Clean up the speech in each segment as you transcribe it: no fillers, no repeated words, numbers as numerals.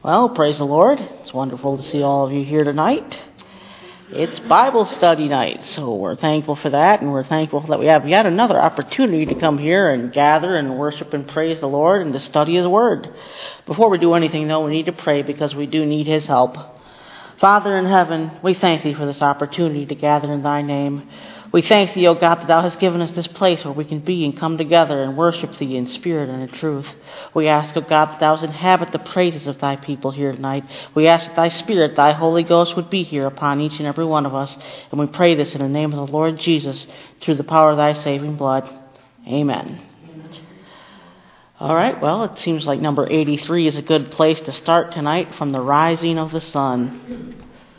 Well, praise the Lord. It's wonderful to see all of you here tonight. It's Bible study night, so we're thankful for that, and we're thankful that we have yet another opportunity to come here and gather and worship and praise the Lord and to study His Word. Before we do anything, though, we need to pray because we do need His help. Father in heaven, we thank Thee for this opportunity to gather in Thy name. We thank Thee, O God, that Thou hast given us this place where we can be and come together and worship Thee in spirit and in truth. We ask, O God, that Thou inhabit the praises of Thy people here tonight. We ask that Thy Spirit, Thy Holy Ghost, would be here upon each and every one of us. And we pray this in the name of the Lord Jesus, through the power of Thy saving blood. Amen. All right, well, it seems like number 83 is a good place to start tonight, from the rising of the sun.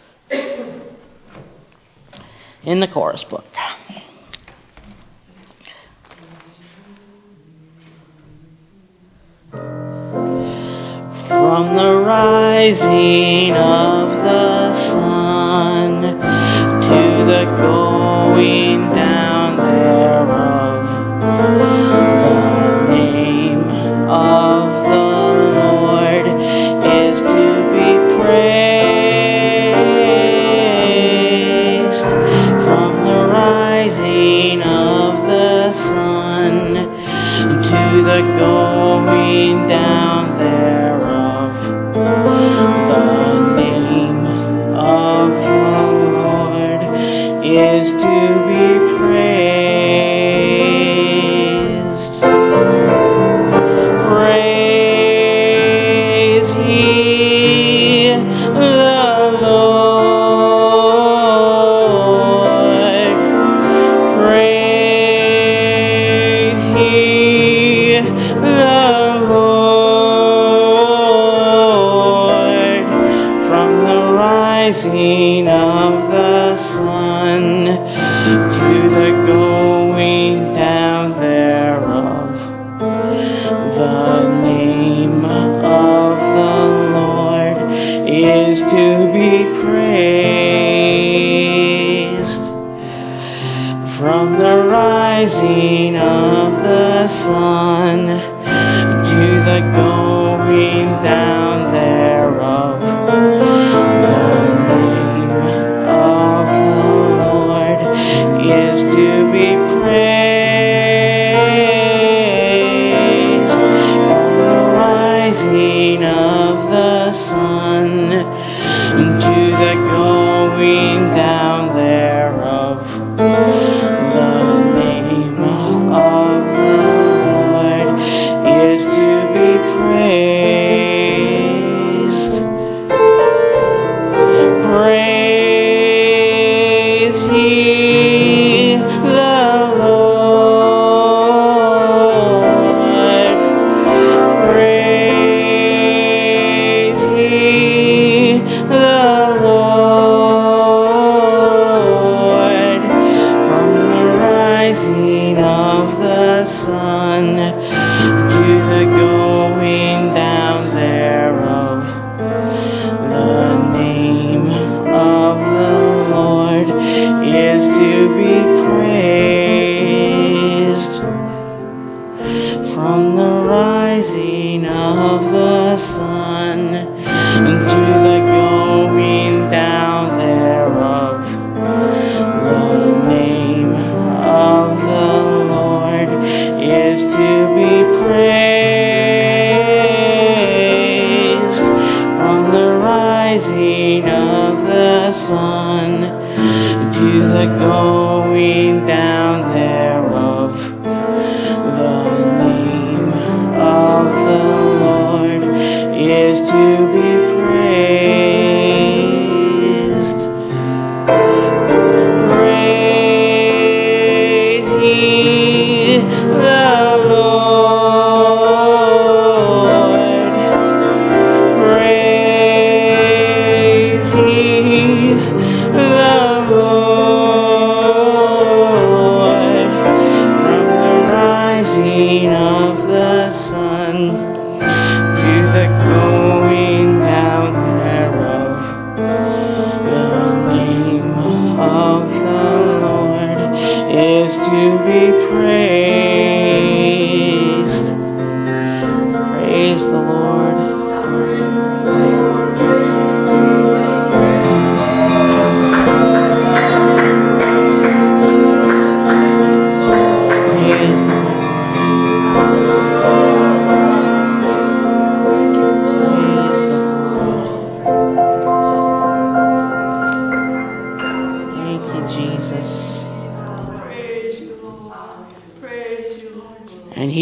In the chorus book. From the rising of the sun to the going down thereof, the name of the Lord is to be praised. From the rising of the sun to the going down thereof, the name of the Lord is to be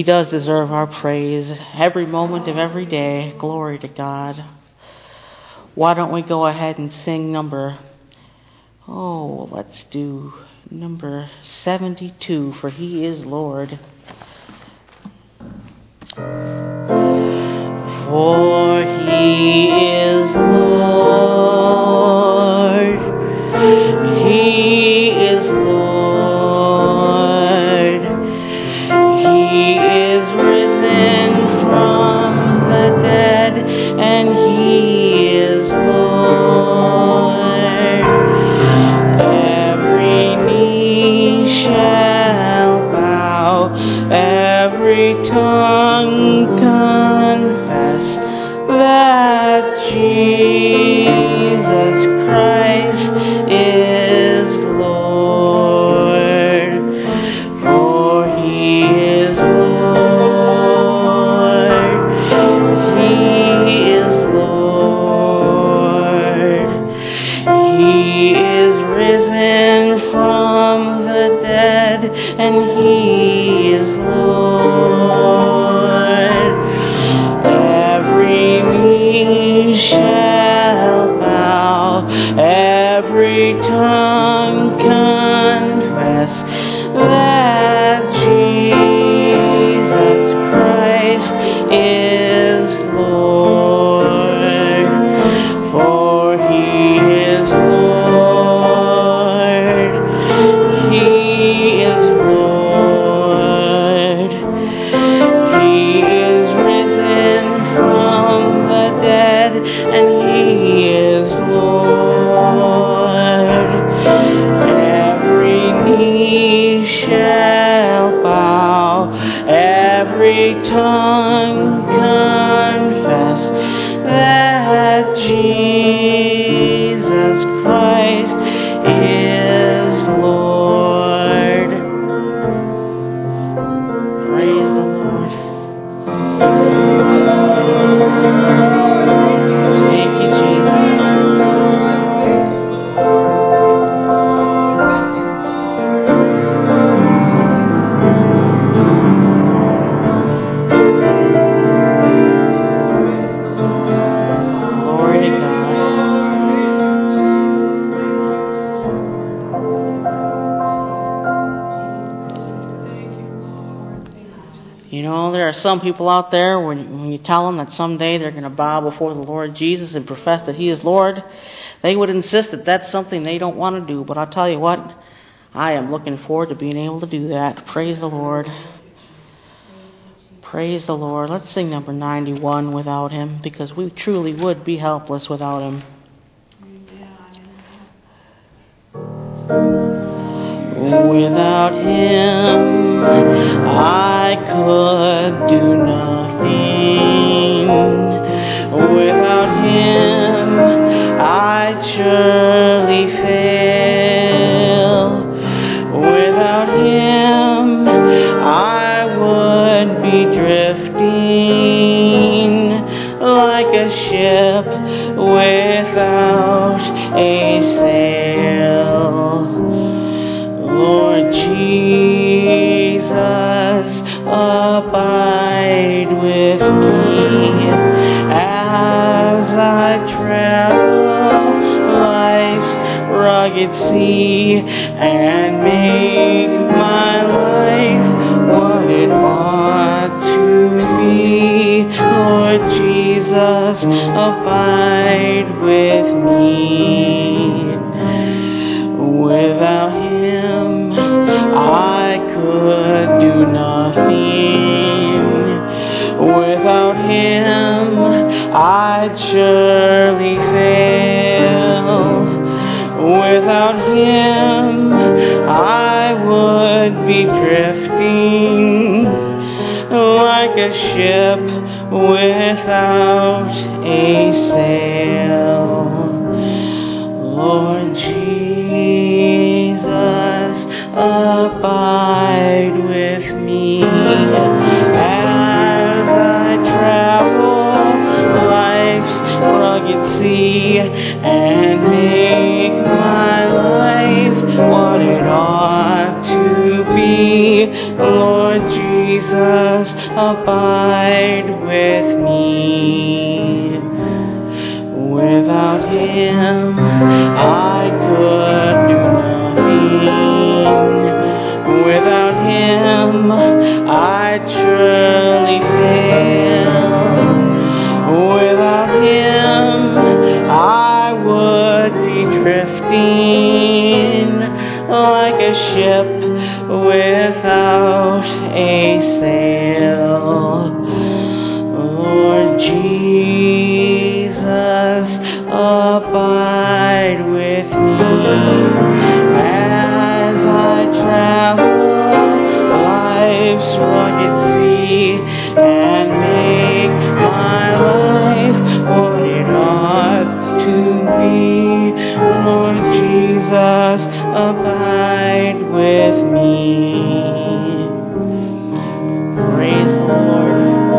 He does deserve our praise every moment of every day. Glory to God. Why don't we go ahead and sing let's do number 72, For He is Lord. For He is Lord. He is Lord. He is risen from the dead, and He is Lord. Every knee shall bow, every tongue confess that Jesus Christ is Lord. For He is Lord. He is Lord. He is risen from the dead, and He is Lord. Every knee shall bow, every tongue confess that Jesus Christ is Lord. For He is Lord. He is Lord. He is risen from the dead, and He is Lord. Every knee shall bow, every tongue confess that Jesus Christ is Lord. Praise the Lord. Thank you, Jesus. Glory to God. You know, there are some people out there, when you tell them that someday they're going to bow before the Lord Jesus and profess that He is Lord, they would insist that that's something they don't want to do. But I'll tell you what, I am looking forward to being able to do that. Praise the Lord. Praise the Lord. Let's sing number 91, Without Him, because we truly would be helpless without Him. Without Him, I could do nothing. Without Him, I'd surely fail. Without Him, I would be drifting like a ship without a sail. Lord Jesus, abide with me as I travel life's rugged sea and make my life what it ought to be. Lord Jesus, abide with me. Without Him, I could do nothing. Without Him, I'd surely fail. Without Him, I would be drifting like a ship without a sail. Lord Jesus, abide with me as I travel life's rugged sea and make my life what it ought to be. Lord Jesus, abide with me. Without him, I could do nothing. Without him, I'd surely fail. Without him, I would be drifting like a ship without a sail. Lord Jesus, abide with me as I travel life's rugged sea and make my life what it ought to be. Lord Jesus, abide with me. Praise the Lord.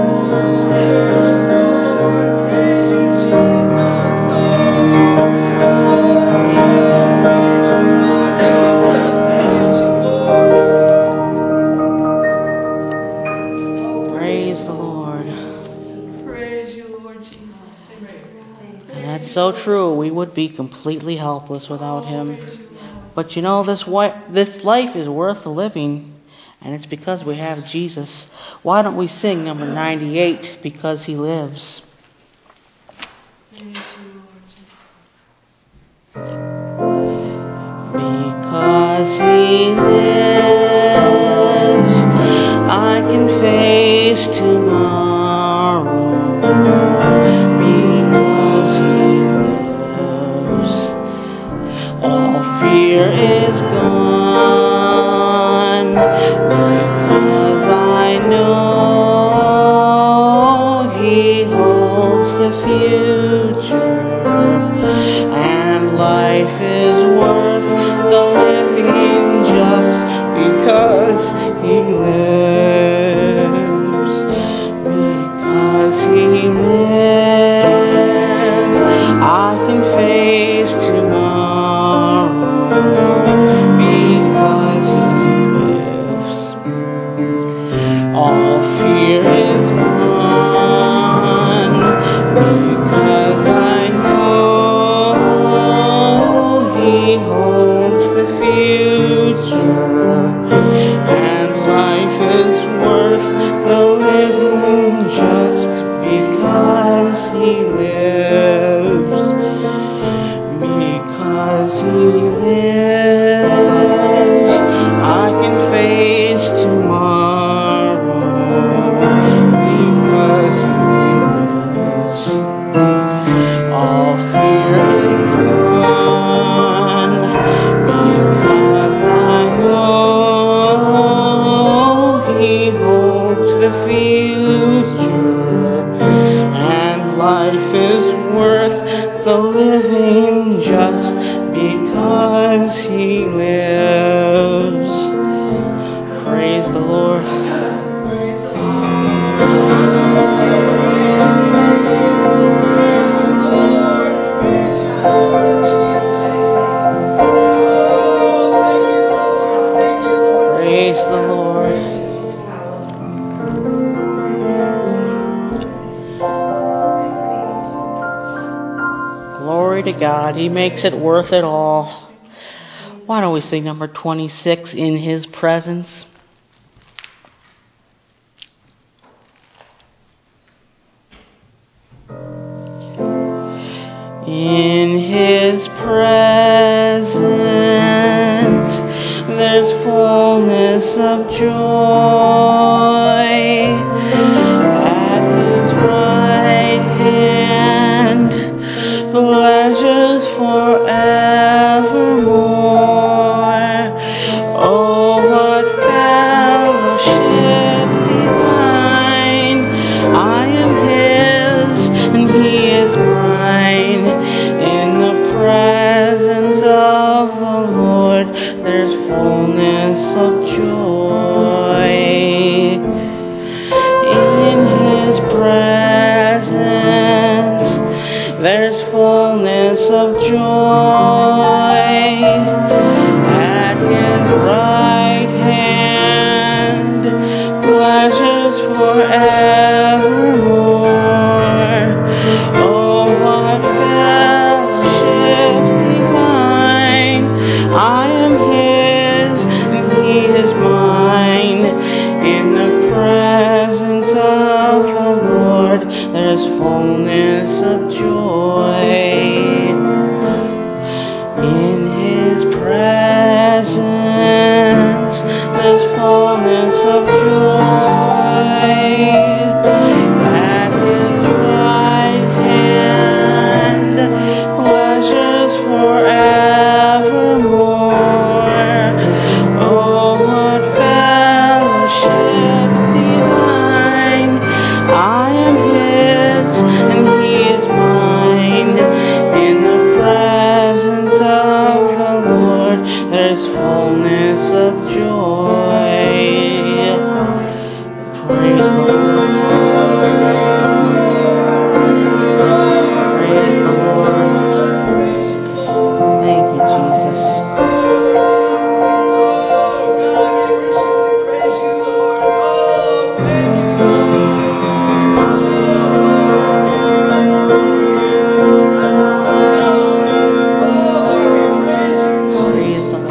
So true, we would be completely helpless without him. But you know, this life is worth the living, and it's because we have Jesus. Why don't we sing number 98, Because He Lives? Because He lives, I can face tomorrow. Fear is gone because I know He holds the future, and life is worth the living just because He lives. Because He lives, I can face tomorrow. Because He lives, all fear is gone. Because I know He holds the future, and life is worth the living just because He lives. Because He lives, I can face tomorrow. Because He lives, all fear is gone. Because I know He holds the future, and life is worth the living just because He lives. Praise the Lord. Praise the Lord. Glory to God. He makes it worth it all. Why don't we sing number 26, In His Presence? In His presence there's fullness of joy. At His right hand pleasures forevermore. Oh, what fellowship divine! I am His and He is mine. In the presence of the Lord there's fullness of joy. In His presence there's fullness of joy. At His right hand pleasures forevermore. fullness of joy. In His presence, there's fullness of joy. At His right hand, pleasures forevermore. Oh, what fellowship divine! I am His and He is mine. In the presence of the Lord, there's fullness of joy. Praise the Lord. Praise the Lord. Thank you, Jesus. Praise the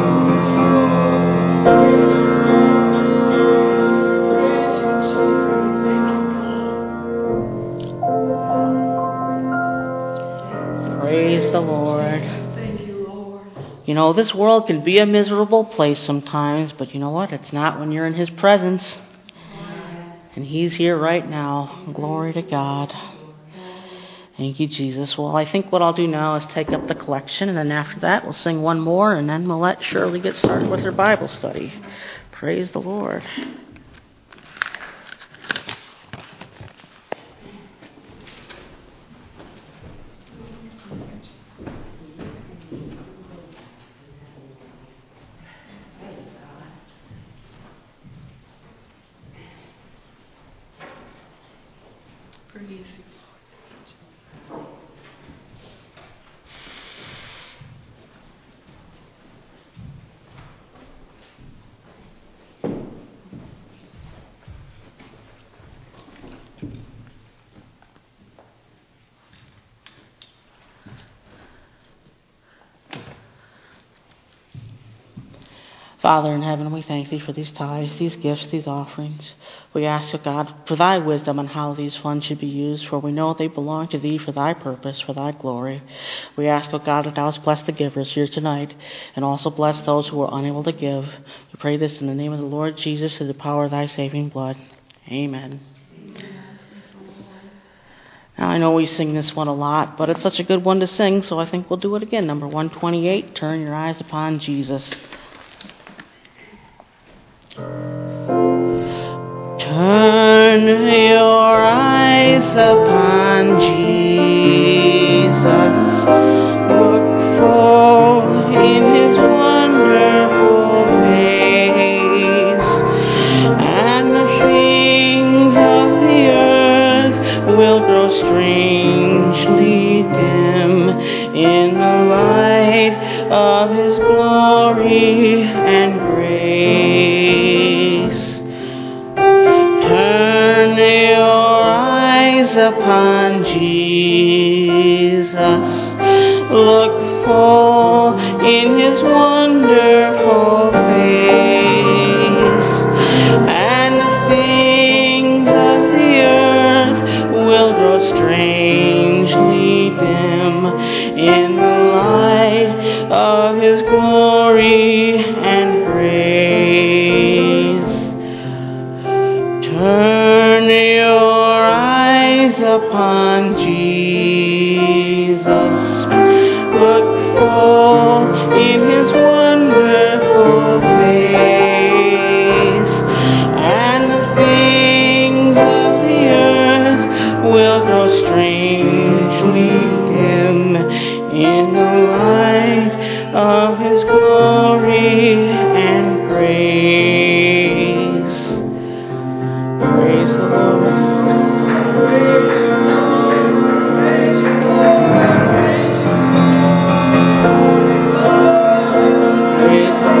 Lord. Praise the Lord. You know, this world can be a miserable place sometimes, but you know what? It's not when you're in His presence. And He's here right now. Glory to God. Thank you, Jesus. Well, I think what I'll do now is take up the collection, and then after that we'll sing one more, and then we'll let Shirley get started with her Bible study. Praise the Lord. Father in heaven, we thank Thee for these tithes, these gifts, these offerings. We ask, O God, for Thy wisdom on how these funds should be used, for we know they belong to Thee for Thy purpose, for Thy glory. We ask, O God, that Thou bless the givers here tonight, and also bless those who are unable to give. We pray this in the name of the Lord Jesus, through the power of Thy saving blood. Amen. Now, I know we sing this one a lot, but it's such a good one to sing, so I think we'll do it again. Number 128, Turn Your Eyes Upon Jesus. Turn your eyes upon Jesus. Look full in His wonderful face, and the things of the earth will grow strangely dim in the light of His glory and grace. Turn your eyes upon Jesus. Look full in His wonderful face, and the things of the earth will grow strangely dim in the light of His glory and grace. Turn your eyes upon Jesus. Look full in His wonderful face, and the things of the earth will grow strangely dim in the light of His glory and grace. Praise the Lord. Praise the Lord. Praise the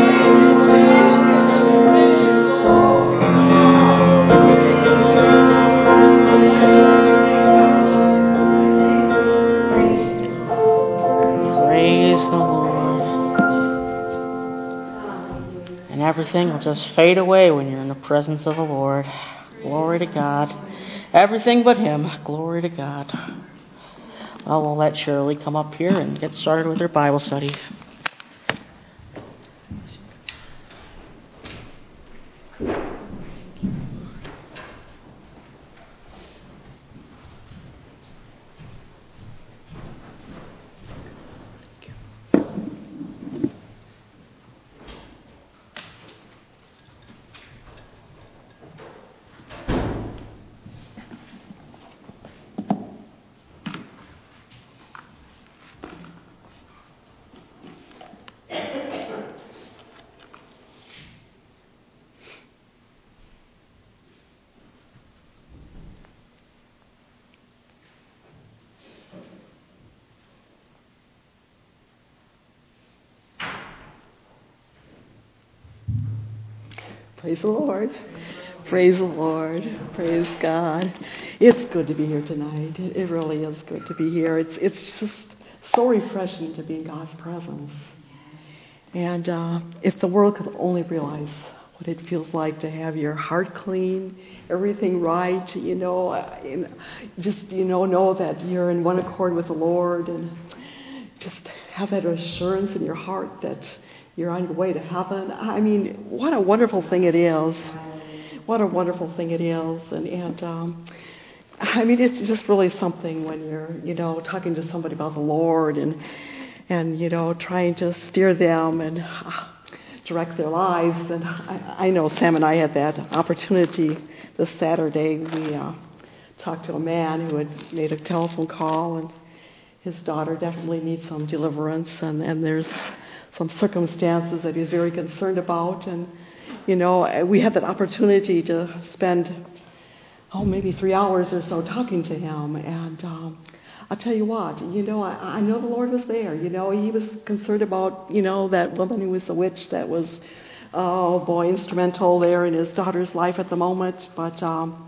Lord. And everything will just fade away when you're in the presence of the Lord. Glory to God. Everything but him. Glory to God. Well, we'll let Shirley come up here and get started with her Bible study. Praise the Lord. Praise the Lord. Praise God. It's good to be here tonight. It really is good to be here. It's just so refreshing to be in God's presence. And if the world could only realize what it feels like to have your heart clean, everything right, know that you're in one accord with the Lord, and just have that assurance in your heart that you're on your way to heaven. I mean, what a wonderful thing it is. What a wonderful thing it is. And I mean, it's just really something when you're, talking to somebody about the Lord and trying to steer them and direct their lives. And I know Sam and I had that opportunity this Saturday. We talked to a man who had made a telephone call, and his daughter definitely needs some deliverance, and there's some circumstances that he's very concerned about. And, we had that opportunity to spend, maybe 3 hours or so talking to him. And I'll tell you what, I know the Lord was there. He was concerned about, that woman who was the witch that was, instrumental there in his daughter's life at the moment. But,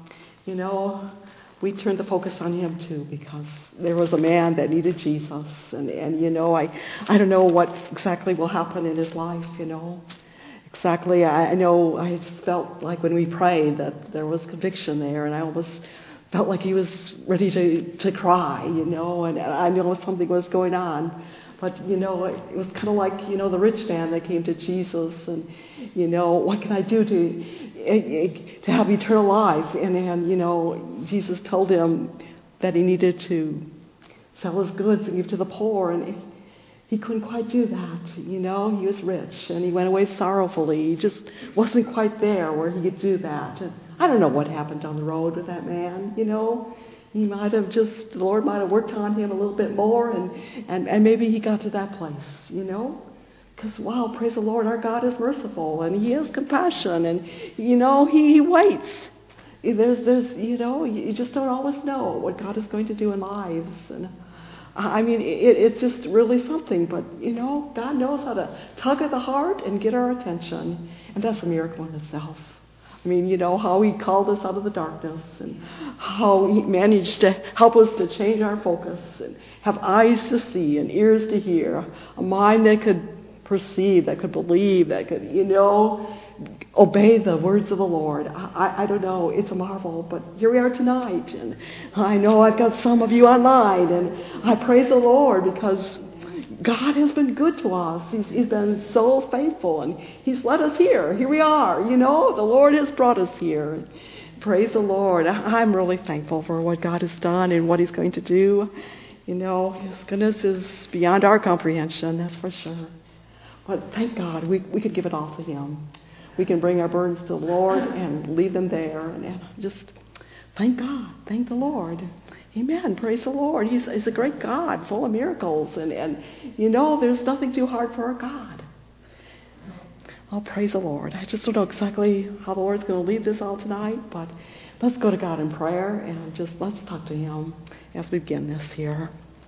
we turned the focus on him too, because there was a man that needed Jesus, and I don't know what exactly will happen in his life, Exactly, I know I just felt like when we prayed that there was conviction there, and I almost felt like he was ready to cry, and I know something was going on. But, it was kind of like, the rich man that came to Jesus, and, what can I do to have eternal life? And Jesus told him that he needed to sell his goods and give to the poor, and he couldn't quite do that. He was rich, and he went away sorrowfully. He just wasn't quite there where he could do that. And I don't know what happened down the road with that man, He might have the Lord might have worked on him a little bit more, and maybe he got to that place, Because, wow, praise the Lord, our God is merciful, and He has compassion, and, He waits. There's you just don't always know what God is going to do in lives. And I mean, it's just really something, but, God knows how to tug at the heart and get our attention, and that's a miracle in itself. I mean, how He called us out of the darkness, and how He managed to help us to change our focus and have eyes to see and ears to hear, a mind that could perceive, that could believe, that could, obey the words of the Lord. I don't know, it's a marvel, but here we are tonight, and I know I've got some of you online, and I praise the Lord because God has been good to us. He's been so faithful, and He's led us here. Here we are, the Lord has brought us here. Praise the Lord. I'm really thankful for what God has done and what He's going to do. His goodness is beyond our comprehension, that's for sure. But thank God, we could give it all to Him. We can bring our burdens to the Lord and leave them there, and just thank God, thank the Lord. Amen. Praise the Lord. He's a great God, full of miracles, and there's nothing too hard for our God. Oh, praise the Lord. I just don't know exactly how the Lord's going to lead this all tonight, but let's go to God in prayer and just let's talk to Him as we begin this here.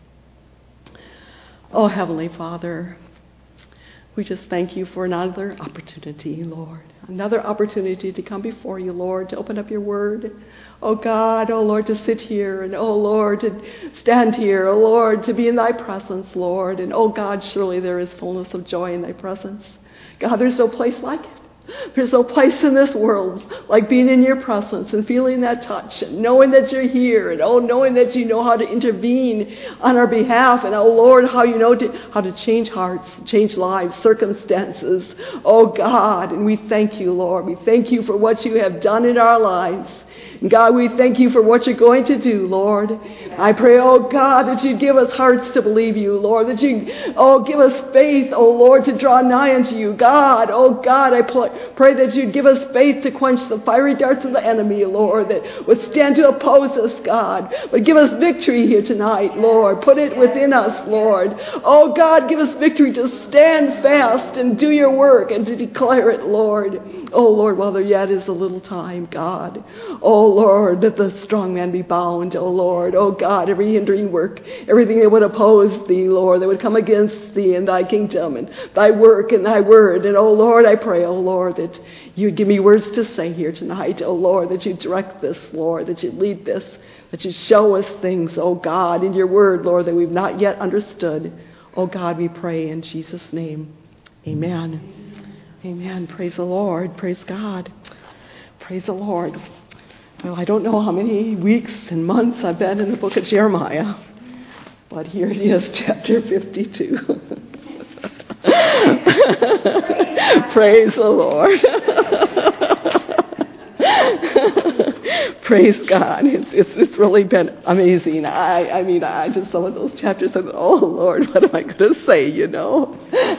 Oh, Heavenly Father, we just thank You for another opportunity, Lord. Another opportunity to come before You, Lord, to open up Your Word. Oh God, oh Lord, to sit here, and oh Lord, to stand here, oh Lord, to be in Thy presence, Lord. And oh God, surely there is fullness of joy in Thy presence. God, there's no place like it. There's no place in this world like being in your presence and feeling that touch and knowing that you're here and knowing that you know how to intervene on our behalf and Lord, how you know how to change hearts, change lives, circumstances. Oh God, and we thank you, Lord. We thank you for what you have done in our lives. And God, we thank you for what you're going to do, Lord. I pray, oh God, that you give us hearts to believe you, Lord. That you, give us faith, oh Lord, to draw nigh unto you. God, oh God, I pray that you give us faith to quench the fiery darts of the enemy, Lord, that would stand to oppose us, God. But give us victory here tonight, Lord. Put it within us, Lord. Oh God, give us victory to stand fast and do your work and to declare it, Lord. Oh Lord, while there yet is a little time, God. Oh Lord, that the strong man be bound, oh Lord. Oh God, every hindering work, everything that would oppose thee, Lord, that would come against thee and thy kingdom and thy work and thy word. And oh Lord, I pray, oh Lord, that you'd give me words to say here tonight. Oh Lord, that you'd direct this, Lord, that you'd lead this, that you'd show us things, oh God, in your word, Lord, that we've not yet understood. Oh God, we pray in Jesus' name. Amen. Amen. Praise the Lord. Praise God. Praise the Lord. Well, I don't know how many weeks and months I've been in the book of Jeremiah, but here it is, chapter 52. Praise the Lord. Praise God. It's really been amazing. I mean, I just, some of those chapters, I thought, oh Lord, what am I going to say, you know?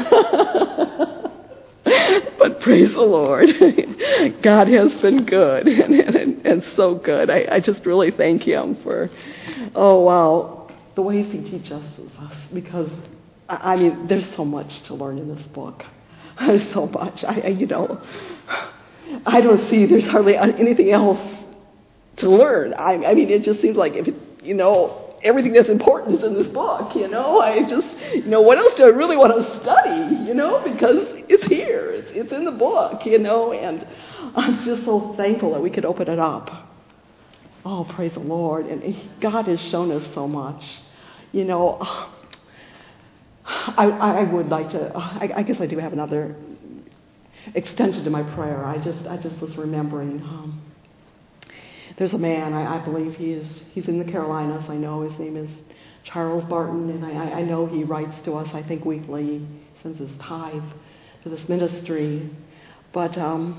But praise the Lord. God has been good and so good. I just really thank him for, oh wow, the ways he teaches us. Because, I mean, there's so much to learn in this book. There's so much. I don't see there's hardly anything else to learn. I mean, it just seems like, if everything that's important is in this book, I just, what else do I really want to study, because it's here, it's in the book, and I'm just so thankful that we could open it up. Oh, praise the Lord. And God has shown us so much. I would like to, I guess I do have another extension to my prayer. I just was remembering, there's a man, I believe he's in the Carolinas. I know his name is Charles Barton, and I know he writes to us, I think, weekly, sends his tithe to this ministry. But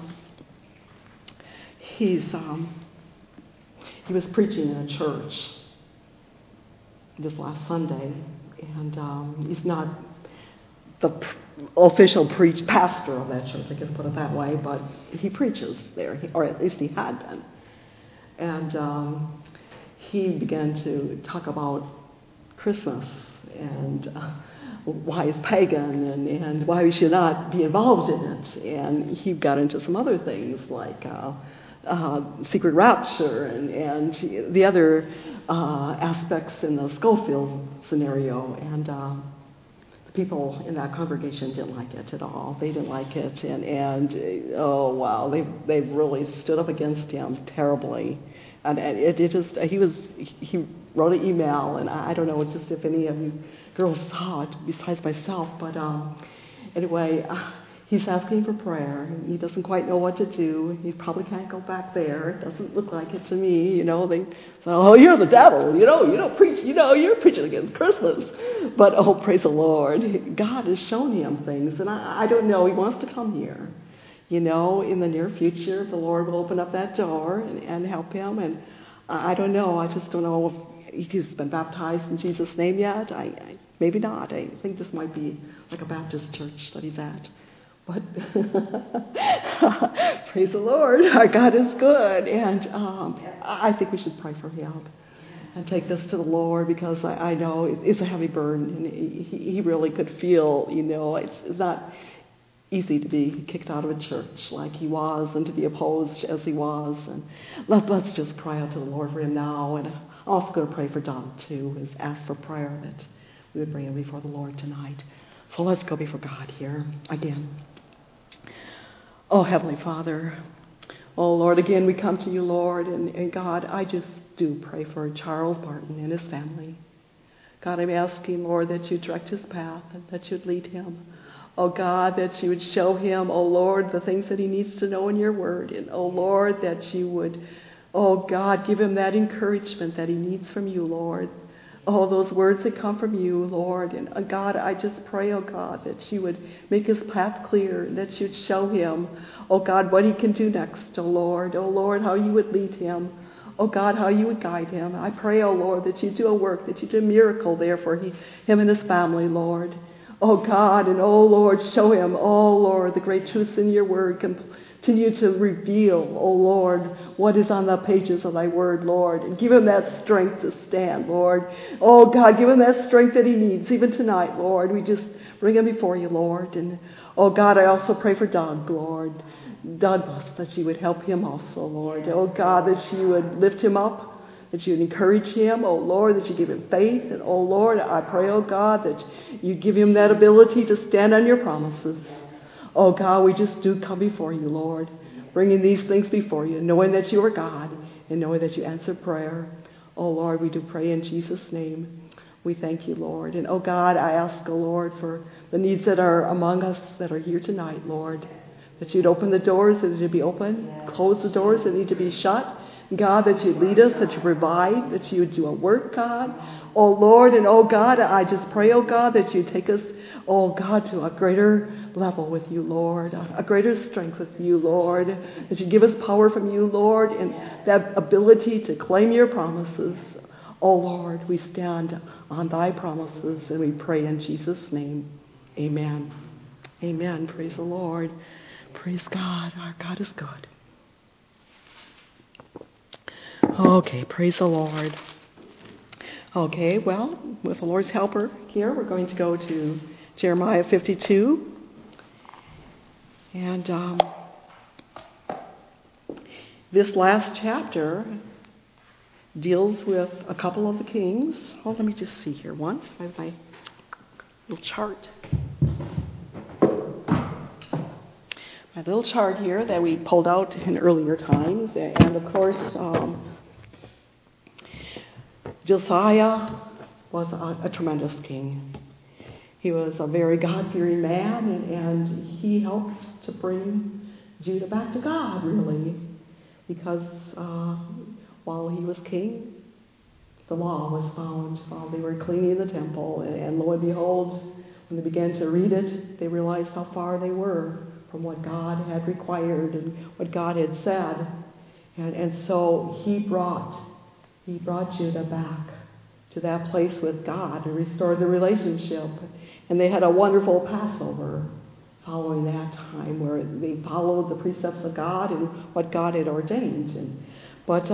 he was preaching in a church this last Sunday, and he's not the official pastor of that church, I guess, put it that way, but he preaches there, or at least he had been. And he began to talk about Christmas and why it's pagan and why we should not be involved in it. And he got into some other things like secret rapture and the other aspects in the Schofield scenario. And the people in that congregation didn't like it at all. They didn't like it, and oh wow, they really stood up against him terribly. And it just he wrote an email, and I don't know just if any of you girls saw it besides myself, but anyway, he's asking for prayer. He doesn't quite know what to do. He probably can't go back there. It doesn't look like it to me. They say, oh, you're the devil. You don't preach. You're preaching against Christmas. But oh, praise the Lord, God has shown him things, and I don't know. He wants to come here. In the near future, the Lord will open up that door and help him. And I don't know. I just don't know if he's been baptized in Jesus' name yet. Maybe not. I think this might be like a Baptist church that he's at. But praise the Lord, our God is good. And I think we should pray for him and take this to the Lord, because I know it's a heavy burden. And he really could feel, it's not easy to be kicked out of a church like he was and to be opposed as he was. And let's just cry out to the Lord for him now. And I'm also going to pray for Don too, who's asked for prayer, that we would bring him before the Lord tonight. So let's go before God here again. Oh, Heavenly Father, oh Lord, again we come to you, Lord, and God, I just do pray for Charles Barton and his family. God, I'm asking, Lord, that you direct his path and that you'd lead him. Oh God, that you would show him, oh Lord, the things that he needs to know in your word. And oh Lord, that you would, oh God, give him that encouragement that he needs from you, Lord. Oh, those words that come from you, Lord. And God, I just pray, oh God, that you would make his path clear, and that you'd show him, oh God, what he can do next, oh Lord. Oh Lord, how you would lead him. Oh God, how you would guide him. I pray, oh Lord, that you do a work, that you do a miracle there for him and his family, Lord. Oh God, and oh Lord, show him, oh Lord, the great truths in your word. Continue to reveal, oh Lord, what is on the pages of thy word, Lord. And give him that strength to stand, Lord. Oh God, give him that strength that he needs, even tonight, Lord. We just bring him before you, Lord. And oh God, I also pray for Doug, Lord. Douglas, that you would help him also, Lord. Oh God, that you would lift him up, that you would encourage him, oh Lord, that you give him faith. And oh Lord, I pray, oh God, that you give him that ability to stand on your promises. Oh God, we just do come before you, Lord, bringing these things before you, knowing that you are God and knowing that you answer prayer. Oh Lord, we do pray in Jesus' name. We thank you, Lord. And oh God, I ask, oh Lord, for the needs that are among us that are here tonight, Lord, that you'd open the doors that need to be open, close the doors that need to be shut. God, that you'd lead us, that you provide, that you would do a work, God. Oh Lord, and oh God, I just pray, oh God, that you take us, oh God, to a greater level with you, Lord, a greater strength with you, Lord, that you give us power from you, Lord, and that ability to claim your promises. Oh Lord, we stand on thy promises, and we pray in Jesus' name. Amen. Amen. Praise the Lord. Praise God. Our God is good. Okay, praise the Lord. Okay, well, with the Lord's helper here, we're going to go to Jeremiah 52. And this last chapter deals with a couple of the kings. Oh, let me just see here once. I have my little chart. My little chart here that we pulled out in earlier times. And of course, Josiah was a tremendous king. He was a very God-fearing man, and he helped to bring Judah back to God, really, because while he was king, the law was found while they were cleaning the temple, and lo and behold, when they began to read it, they realized how far they were from what God had required and what God had said. And so he brought Judah back to that place with God and restored the relationship. And they had a wonderful Passover following that time where they followed the precepts of God and what God had ordained. But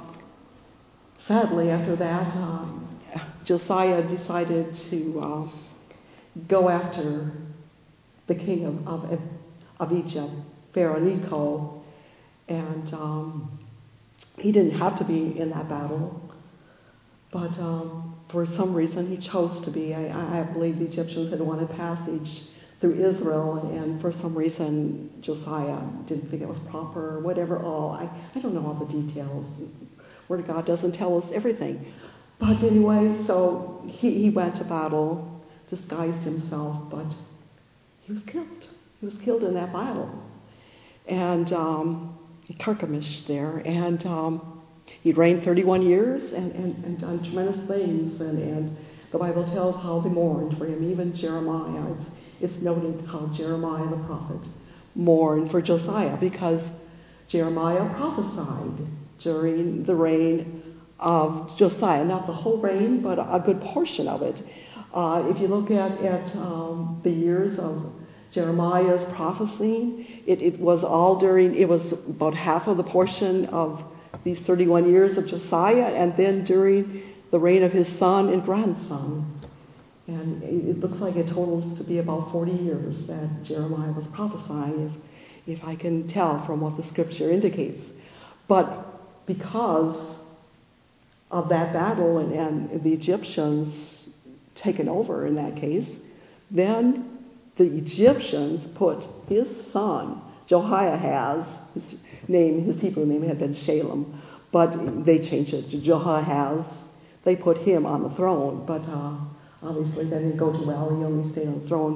sadly, after that, Josiah decided to go after the king of Egypt, Pharaoh Necho, and he didn't have to be in that battle, but for some reason he chose to be. I believe the Egyptians had wanted passage through Israel, and for some reason Josiah didn't think it was proper or whatever. I don't know all the details. Word of God doesn't tell us everything. But anyway, so he went to battle, disguised himself, but he was killed. He was killed in that battle. And Carchemish there. And he'd reigned 31 years and done tremendous things. And the Bible tells how they mourned for him. Even Jeremiah, it's noted how Jeremiah the prophet mourned for Josiah because Jeremiah prophesied during the reign of Josiah. Not the whole reign, but a good portion of it. If you look at the years of Jeremiah's prophesying, it was about half of the portion of these 31 years of Josiah, and then during the reign of his son and grandson. And it looks like it totals to be about 40 years that Jeremiah was prophesying, if I can tell from what the scripture indicates. But because of that battle and the Egyptians taken over in that case, then the Egyptians put his son, Jehoahaz, his Hebrew name had been Shalem, but they changed it to Jehoahaz. They put him on the throne, but obviously that didn't go too well. He only stayed on the throne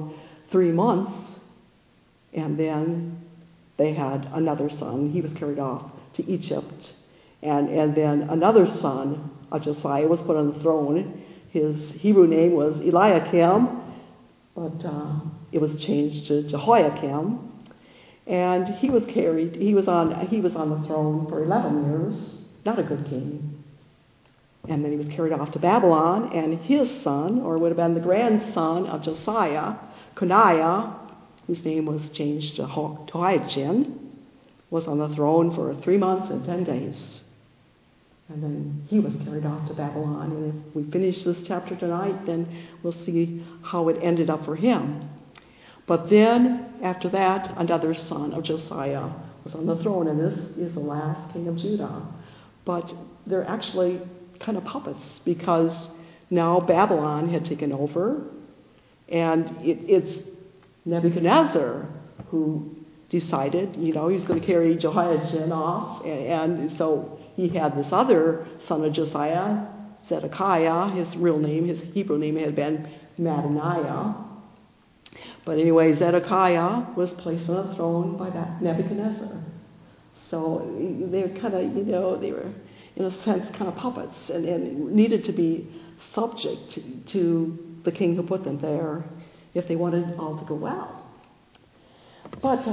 3 months, and then they had another son. He was carried off to Egypt. And then another son of Josiah was put on the throne. His Hebrew name was Eliakim, but it was changed to Jehoiakim. And he was on the throne for 11 years, not a good king. And then he was carried off to Babylon, and his son, or would have been the grandson of Josiah, Coniah, whose name was changed to Jehoiachin, was on the throne for 3 months and 10 days. And then he was carried off to Babylon. And if we finish this chapter tonight, then we'll see how it ended up for him. But then, after that, another son of Josiah was on the throne, and this is the last king of Judah. But they're actually kind of puppets, because now Babylon had taken over, and it's Nebuchadnezzar who decided, he's going to carry Jehoiachin off, and so he had this other son of Josiah, Zedekiah. His Hebrew name had been Mattaniah. But anyway, Zedekiah was placed on the throne by Nebuchadnezzar. So they're kind of, they were, in a sense, kind of puppets, and needed to be subject to the king who put them there if they wanted all to go well. But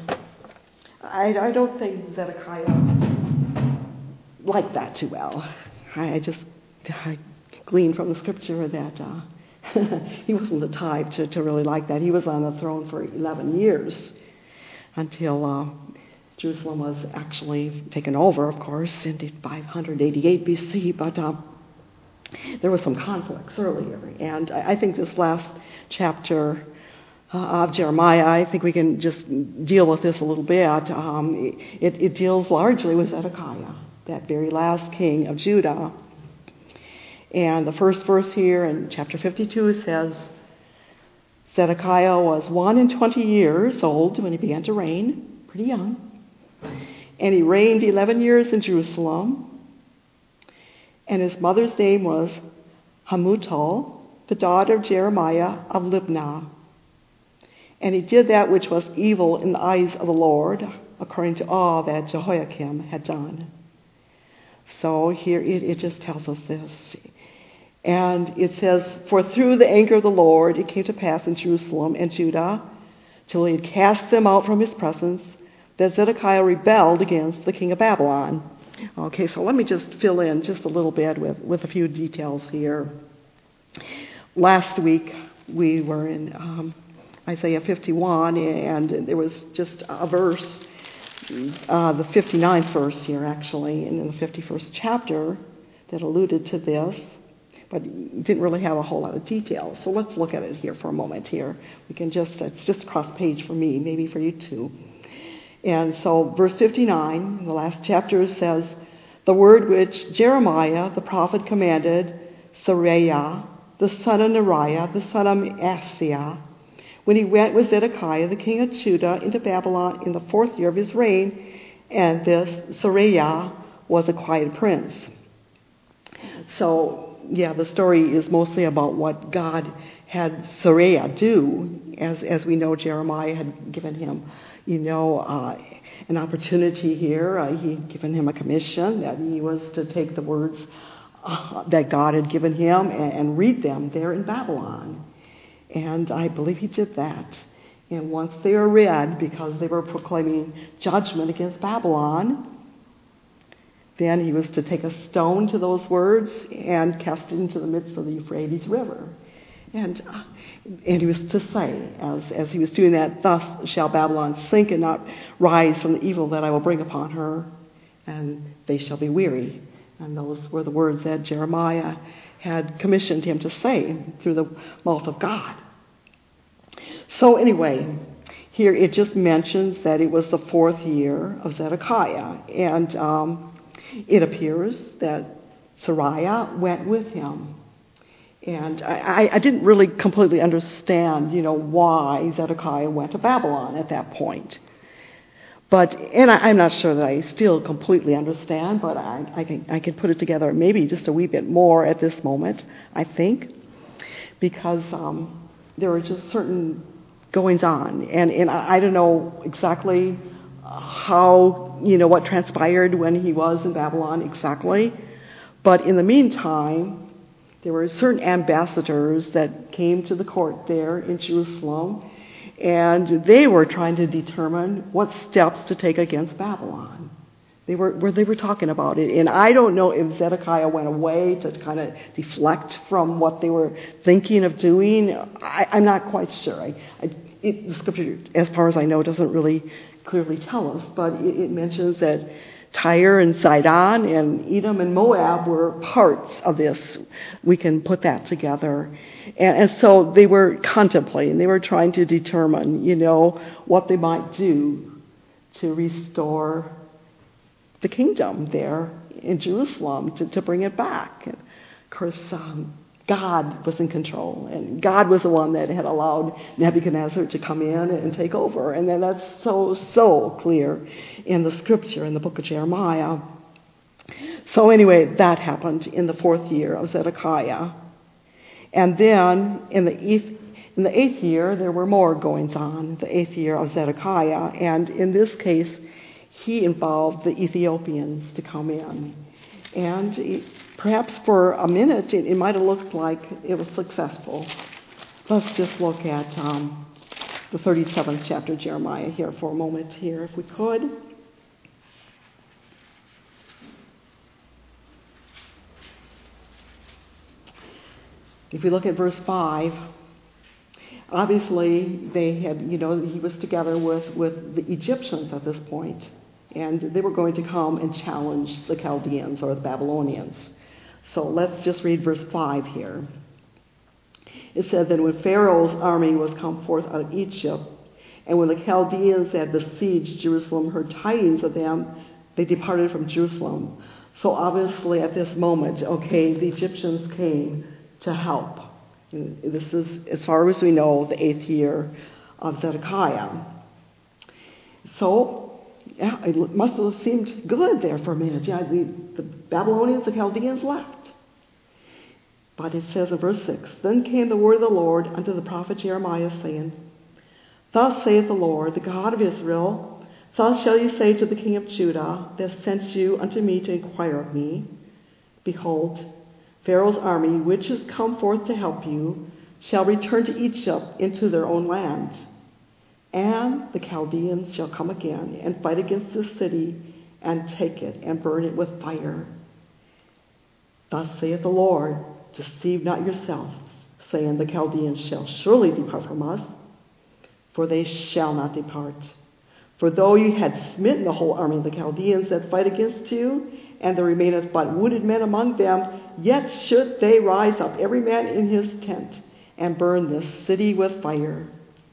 I don't think Zedekiah liked that too well. I gleaned from the scripture that he wasn't the type to really like that. He was on the throne for 11 years until Jerusalem was actually taken over, of course, in 588 BC. But there were some conflicts earlier. And I think this last chapter of Jeremiah, I think we can just deal with this a little bit. It deals largely with Zedekiah, that very last king of Judah. And the first verse here in chapter 52 says, Zedekiah was 21 years old when he began to reign, pretty young. And he reigned 11 years in Jerusalem. And his mother's name was Hamutal, the daughter of Jeremiah of Libnah. And he did that which was evil in the eyes of the Lord, according to all that Jehoiakim had done. So here it just tells us this. And it says, for through the anger of the Lord it came to pass in Jerusalem and Judah, till he had cast them out from his presence, that Zedekiah rebelled against the king of Babylon. Okay, so let me just fill in just a little bit with a few details here. Last week we were in Isaiah 51, and there was just a verse, the 59th verse here actually, and in the 51st chapter that alluded to this, but didn't really have a whole lot of details. So let's look at it here for a moment here. We can it's just across page for me, maybe for you too. And so verse 59, in the last chapter, says, the word which Jeremiah the prophet commanded Seraiah, the son of Neriah, the son of Asiah, when he went with Zedekiah, the king of Judah, into Babylon in the 4th year of his reign, and this Seraiah was a quiet prince. So, yeah, the story is mostly about what God had Seraiah do. As we know, Jeremiah had given him, an opportunity here. He had given him a commission that he was to take the words that God had given him and read them there in Babylon. And I believe he did that. And once they were read, because they were proclaiming judgment against Babylon, then he was to take a stone to those words and cast it into the midst of the Euphrates River. And he was to say, as he was doing that, thus shall Babylon sink and not rise from the evil that I will bring upon her, and they shall be weary. And those were the words that Jeremiah had commissioned him to say through the mouth of God. So anyway, here it just mentions that it was the 4th year of Zedekiah, and it appears that Seraiah went with him. And I didn't really completely understand, why Zedekiah went to Babylon at that point. And I'm not sure that I still completely understand, but I can put it together maybe just a wee bit more at this moment, I think, because there were just certain goings on. And I don't know exactly how, what transpired when he was in Babylon exactly. But in the meantime, there were certain ambassadors that came to the court there in Jerusalem, and they were trying to determine what steps to take against Babylon. They were talking about it, and I don't know if Zedekiah went away to kind of deflect from what they were thinking of doing. I'm not quite sure. The scripture, as far as I know, doesn't really clearly tell us, but it mentions that Tyre and Sidon and Edom and Moab were parts of this. We can put that together. And so they were contemplating. They were trying to determine, what they might do to restore the kingdom there in Jerusalem, to bring it back. And of course, God was in control, and God was the one that had allowed Nebuchadnezzar to come in and take over. And then that's so clear in the scripture, in the book of Jeremiah. So anyway, that happened in the 4th year of Zedekiah. And then in the 8th year, there were more goings on, the 8th year of Zedekiah. And in this case, he involved the Ethiopians to come in. And perhaps for a minute, it might have looked like it was successful. Let's just look at the 37th chapter of Jeremiah here for a moment here, if we could. If we look at verse 5, obviously they had, he was together with the Egyptians at this point, and they were going to come and challenge the Chaldeans or the Babylonians. So let's just read verse 5 here. It said that when Pharaoh's army was come forth out of Egypt, and when the Chaldeans that besieged Jerusalem heard tidings of them, they departed from Jerusalem. So obviously at this moment, the Egyptians came to help. This is, as far as we know, the 8th year of Zedekiah. So, it must have seemed good there for a minute. The Babylonians, the Chaldeans left. But it says in verse 6, Then came the word of the Lord unto the prophet Jeremiah, saying, Thus saith the Lord, the God of Israel, Thus shall you say to the king of Judah, that sent you unto me to inquire of me, Behold, Pharaoh's army, which is come forth to help you, shall return to Egypt into their own land. And the Chaldeans shall come again and fight against this city and take it and burn it with fire. Thus saith the Lord, Deceive not yourselves, saying, The Chaldeans shall surely depart from us, for they shall not depart. For though you had smitten the whole army of the Chaldeans that fight against you, and there remaineth but wounded men among them, yet should they rise up, every man in his tent, and burn this city with fire.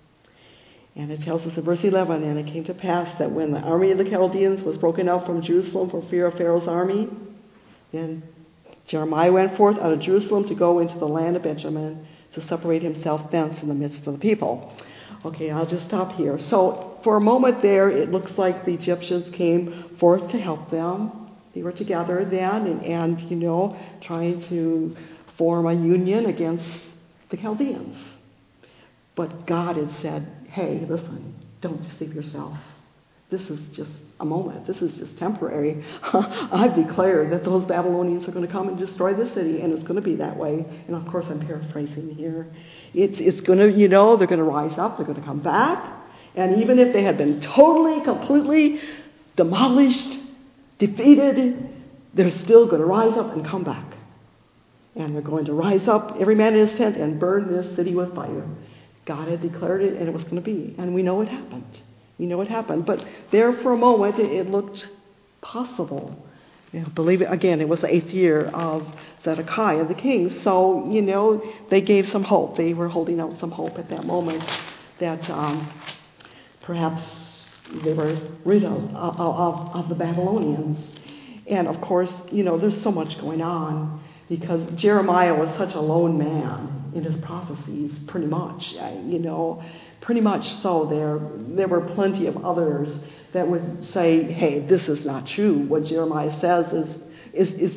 And it tells us in verse 11, And it came to pass that when the army of the Chaldeans was broken out from Jerusalem for fear of Pharaoh's army, then Jeremiah went forth out of Jerusalem to go into the land of Benjamin, to separate himself thence in the midst of the people. Okay, I'll just stop here. So for a moment there, it looks like the Egyptians came forth to help them. They were together then and trying to form a union against the Chaldeans. But God had said, hey, listen, don't deceive yourself. This is just a moment. This is just temporary. I've declared that those Babylonians are going to come and destroy the city, and it's going to be that way. And of course, I'm paraphrasing here. It's going to, they're going to rise up. They're going to come back. And even if they had been totally, completely demolished, defeated, they're still going to rise up and come back. And they're going to rise up, every man in his tent, and burn this city with fire. God had declared it, and it was going to be. And we know it happened. We know it happened. But there for a moment, it looked possible. Believe it, again, it was the 8th year of Zedekiah, the king. So, they gave some hope. They were holding out some hope at that moment that perhaps they were rid of the Babylonians. And, of course, there's so much going on because Jeremiah was such a lone man in his prophecies, pretty much, pretty much so. There were plenty of others that would say, hey, this is not true. What Jeremiah says is not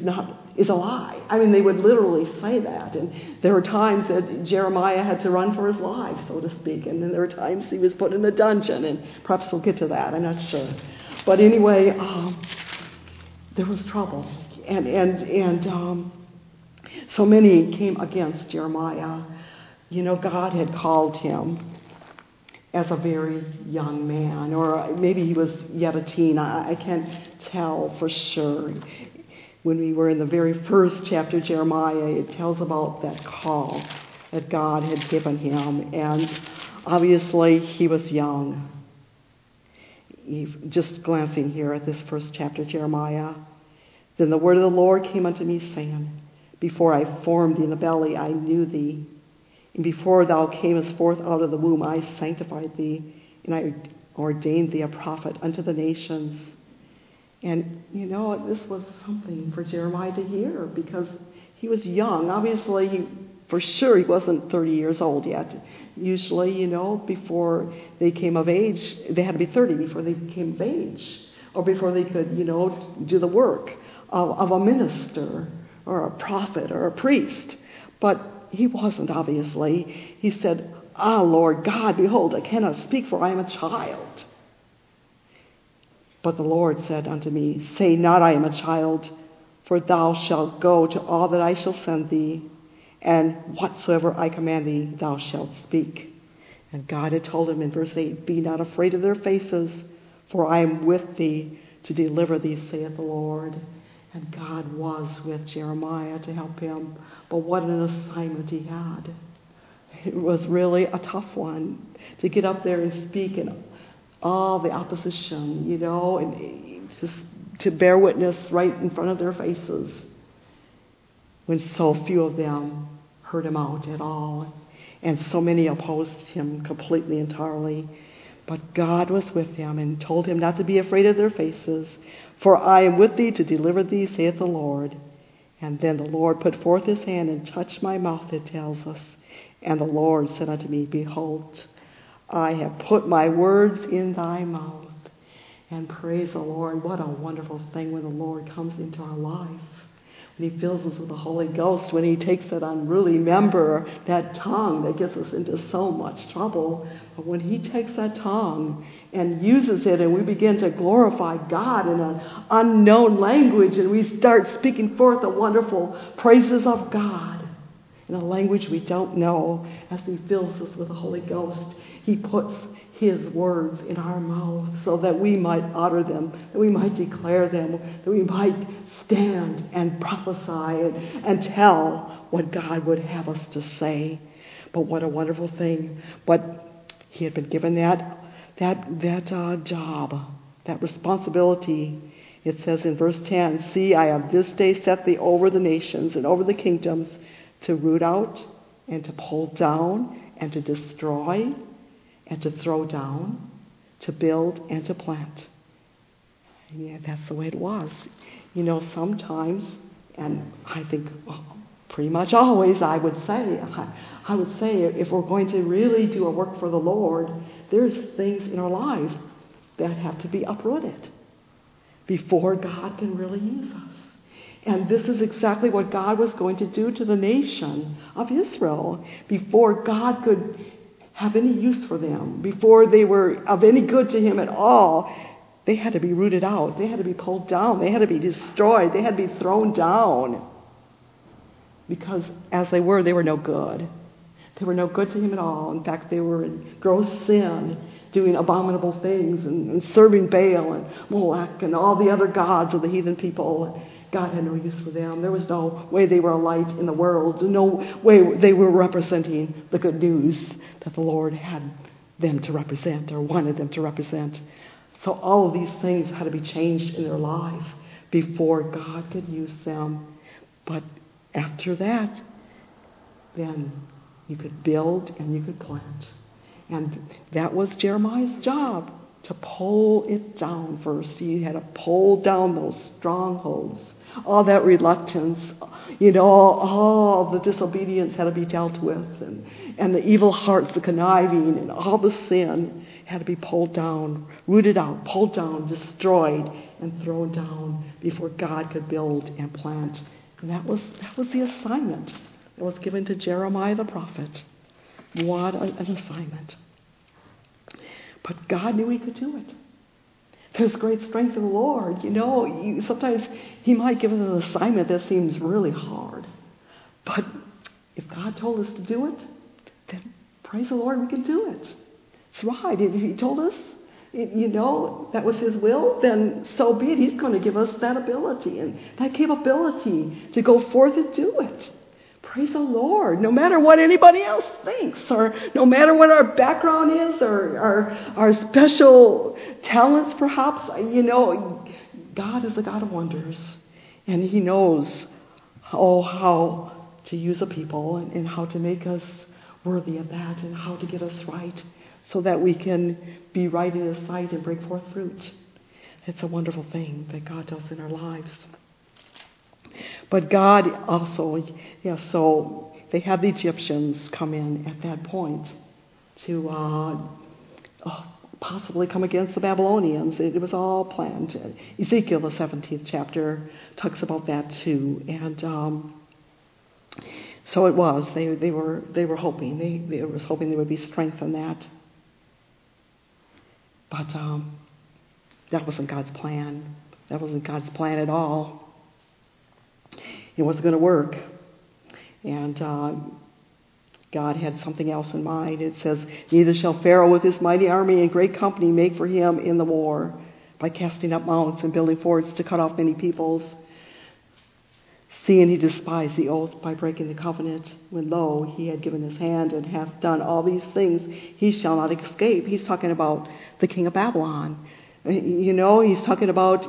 is a lie. I mean, they would literally say that. And there were times that Jeremiah had to run for his life, so to speak. And then there were times he was put in a dungeon. And perhaps we'll get to that. I'm not sure. But anyway, there was trouble. And so many came against Jeremiah. You know, God had called him as a very young man, or maybe he was yet a teen. I can't tell for sure. When we were in the very first chapter of Jeremiah, it tells about that call that God had given him. And obviously, he was young. Just glancing here at this first chapter of Jeremiah. Then the word of the Lord came unto me, saying, Before I formed thee in the belly, I knew thee. And before thou camest forth out of the womb, I sanctified thee, and I ordained thee a prophet unto the nations. And, you know, this was something for Jeremiah to hear, because he was young. Obviously, for sure, he wasn't 30 years old yet. Usually, you know, before they came of age, they had to be 30 before they came of age, or before they could, you know, do the work of a minister, or a prophet, or a priest. But he wasn't, obviously. He said, Lord God, behold, I cannot speak, for I am a child. But the Lord said unto me, Say not, I am a child, for thou shalt go to all that I shall send thee, and whatsoever I command thee, thou shalt speak. And God had told him in verse 8, Be not afraid of their faces, for I am with thee to deliver thee, saith the Lord. And God was with Jeremiah to help him. But what an assignment he had. It was really a tough one to get up there and speak in all the opposition, you know, and just to bear witness right in front of their faces when so few of them heard him out at all. And so many opposed him completely, entirely. But God was with him and told him not to be afraid of their faces. For I am with thee to deliver thee, saith the Lord. And then the Lord put forth his hand and touched my mouth, it tells us. And the Lord said unto me, Behold, I have put my words in thy mouth. And praise the Lord, what a wonderful thing when the Lord comes into our life. When he fills us with the Holy Ghost, when he takes that unruly member, that tongue that gets us into so much trouble. But when he takes that tongue and uses it, and we begin to glorify God in an unknown language, and we start speaking forth the wonderful praises of God in a language we don't know, as he fills us with the Holy Ghost, he puts his words in our mouth so that we might utter them, that we might declare them, that we might stand and prophesy and tell what God would have us to say. But what a wonderful thing. But he had been given that job, that responsibility. It says in verse 10, See, I have this day set thee over the nations and over the kingdoms to root out and to pull down and to destroy and to throw down, to build and to plant. And yeah, that's the way it was. You know, sometimes, and I think pretty much always, I would say if we're going to really do a work for the Lord, there's things in our life that have to be uprooted before God can really use us. And this is exactly what God was going to do to the nation of Israel before God could have any use for them, before they were of any good to him at all. They had to be rooted out. They had to be pulled down. They had to be destroyed. They had to be thrown down. Because as they were no good. They were no good to him at all. In fact, they were in gross sin, doing abominable things and serving Baal and Moloch and all the other gods of the heathen people. God had no use for them. There was no way they were a light in the world. No way they were representing the good news that the Lord had them to represent or wanted them to represent. So all of these things had to be changed in their life before God could use them. But after that, then you could build and you could plant. And that was Jeremiah's job, to pull it down first. He had to pull down those strongholds. All that reluctance, all the disobedience had to be dealt with, and the evil hearts, the conniving, and all the sin had to be pulled down, rooted out, pulled down, destroyed, and thrown down before God could build and plant And that was the assignment that was given to Jeremiah the prophet. What an assignment. But God knew he could do it. There's great strength in the Lord. Sometimes he might give us an assignment that seems really hard. But if God told us to do it, then praise the Lord, we can do it. It's right. If he told us, that was his will, then so be it. He's going to give us that ability and that capability to go forth and do it. Praise the Lord. No matter what anybody else thinks, or no matter what our background is, or our special talents perhaps, God is a God of wonders. And he knows, how to use a people and how to make us worthy of that and how to get us right so that we can be right in his sight and bring forth fruit. It's a wonderful thing that God does in our lives. But God also, so they had the Egyptians come in at that point to possibly come against the Babylonians. It was all planned. Ezekiel, the 17th chapter, talks about that too. And so it was. They were hoping. They were hoping there would be strength in that. But that wasn't God's plan. That wasn't God's plan at all. It wasn't going to work. And God had something else in mind. It says, neither shall Pharaoh with his mighty army and great company make for him in the war by casting up mounts and building forts to cut off many peoples. Seeing he despised the oath by breaking the covenant, when lo, he had given his hand and hath done all these things, he shall not escape. He's talking about the king of Babylon. He's talking about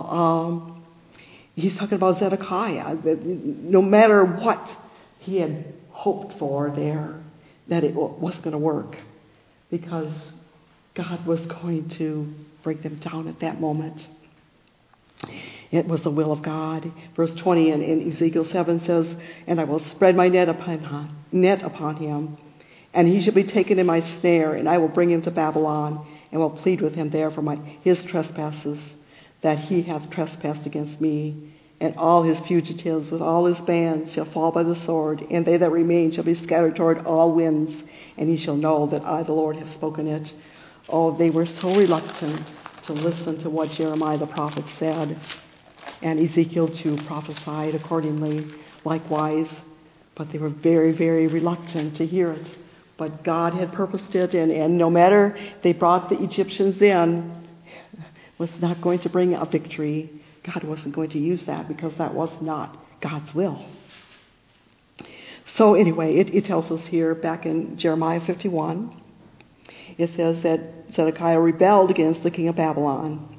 Zedekiah. No matter what he had hoped for there, that it wasn't going to work, because God was going to break them down at that moment. It was the will of God. Verse 20 in Ezekiel 7 says, and I will spread my net upon him, and he shall be taken in my snare, and I will bring him to Babylon, and will plead with him there for his trespasses, that he hath trespassed against me. And all his fugitives with all his bands shall fall by the sword, and they that remain shall be scattered toward all winds, and he shall know that I, the Lord, have spoken it. Oh, they were so reluctant to listen to what Jeremiah the prophet said. And Ezekiel too prophesied accordingly, likewise. But they were very, very reluctant to hear it. But God had purposed it, and no matter they brought the Egyptians in, was not going to bring a victory. God wasn't going to use that, because that was not God's will. So anyway, it tells us here back in Jeremiah 51, it says that Zedekiah rebelled against the king of Babylon.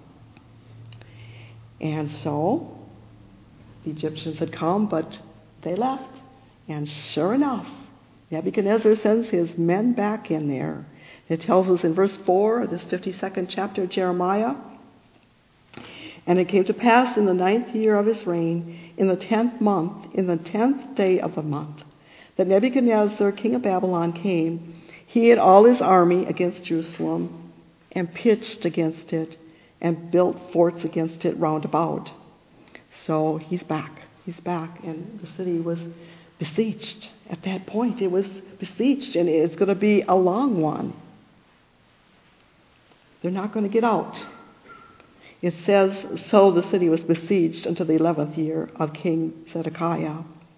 And so the Egyptians had come, but they left. And sure enough, Nebuchadnezzar sends his men back in there. It tells us in verse 4 of this 52nd chapter of Jeremiah, and it came to pass in the 9th year of his reign, in the 10th month, in the 10th day of the month, that Nebuchadnezzar, king of Babylon, came, he and all his army, against Jerusalem, and pitched against it, and built forts against it round about. So he's back, and the city was besieged. At that point, it was besieged, and it's going to be a long one. They're not going to get out. It says, so the city was besieged until the 11th year of King Zedekiah.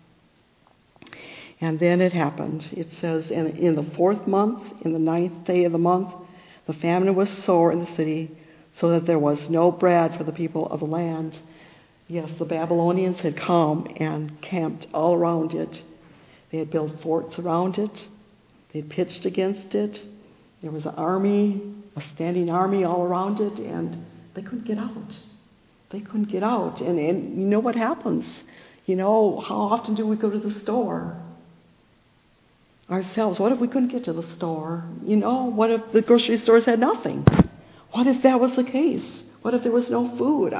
And then it happened. It says, in the 4th month, in the 9th day of the month, the famine was sore in the city, so that there was no bread for the people of the land. Yes, the Babylonians had come and camped all around it. They had built forts around it. They had pitched against it. There was an army, a standing army all around it, and they couldn't get out. They couldn't get out. And you know what happens? How often do we go to the store ourselves? What if we couldn't get to the store? What if the grocery stores had nothing? What if that was the case? What if there was no food?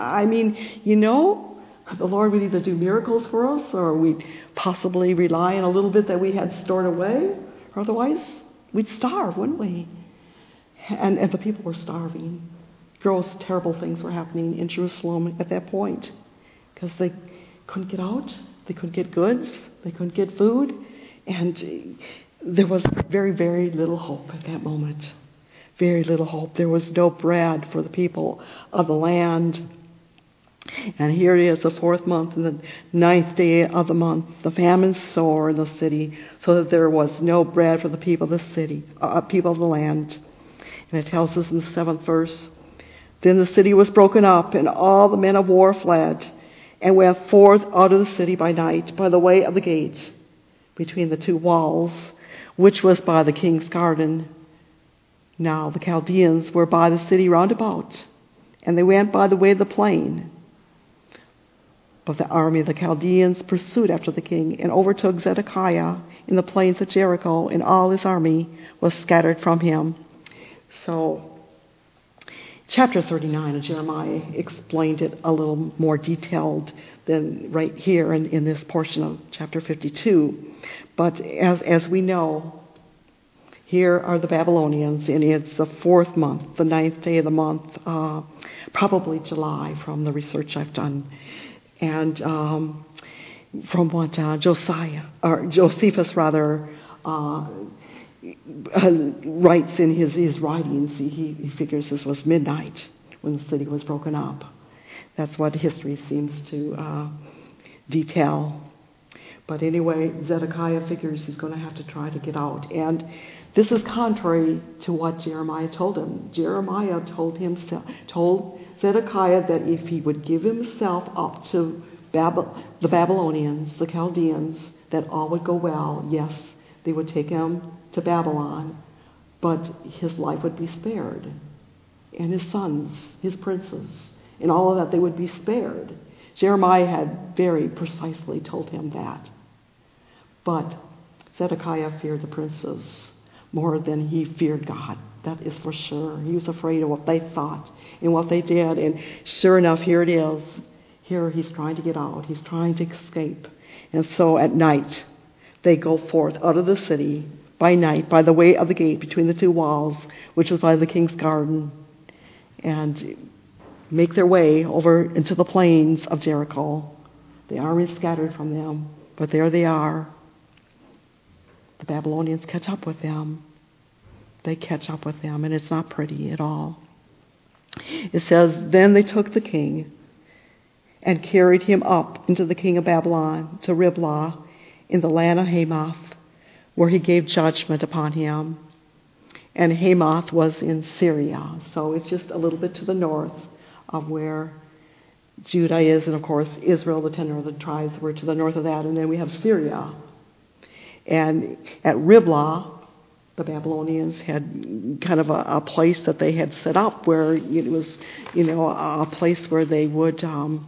The Lord would either do miracles for us, or we'd possibly rely on a little bit that we had stored away. Or otherwise, we'd starve, wouldn't we? And the people were starving. Gross, terrible things were happening in Jerusalem at that point, because they couldn't get out. They couldn't get goods. They couldn't get food. And there was very, very little hope at that moment. Very little hope. There was no bread for the people of the land. And here it is, the 4th month and the 9th day of the month. The famine sore in the city, so that there was no bread for the people of the city, people of the land. And it tells us in the 7th verse, then the city was broken up, and all the men of war fled, and went forth out of the city by night, by the way of the gate, between the 2 walls, which was by the king's garden. Now the Chaldeans were by the city round about, and they went by the way of the plain. But the army of the Chaldeans pursued after the king, and overtook Zedekiah in the plains of Jericho, and all his army was scattered from him. So, chapter 39 of Jeremiah explained it a little more detailed than right here in this portion of chapter 52. But as we know, here are the Babylonians, and it's the 4th month, the 9th day of the month, probably July from the research I've done. And from what Josephus writes in his writings, he figures this was midnight when the city was broken up. That's what history seems to detail. But anyway, Zedekiah figures he's going to have to try to get out. And this is contrary to what Jeremiah told him. Jeremiah told Zedekiah that if he would give himself up to the Babylonians, the Chaldeans, that all would go well. Yes, they would take him to Babylon, but his life would be spared. And his sons, his princes, and all of that, they would be spared. Jeremiah had very precisely told him that. But Zedekiah feared the princes more than he feared God. That is for sure. He was afraid of what they thought and what they did. And sure enough, here it is. Here he's trying to get out. He's trying to escape. And so at night, they go forth out of the city by night, by the way of the gate between the 2 walls, which was by the king's garden, and make their way over into the plains of Jericho. The army is scattered from them, but there they are. The Babylonians catch up with them. They catch up with them, and it's not pretty at all. It says, then they took the king and carried him up into the king of Babylon to Riblah in the land of Hamath, where he gave judgment upon him. And Hamath was in Syria, so it's just a little bit to the north of where Judah is, and of course Israel, the 10 northern tribes, were to the north of that, and then we have Syria. And at Riblah, the Babylonians had kind of a place that they had set up where it was, a place where they would kind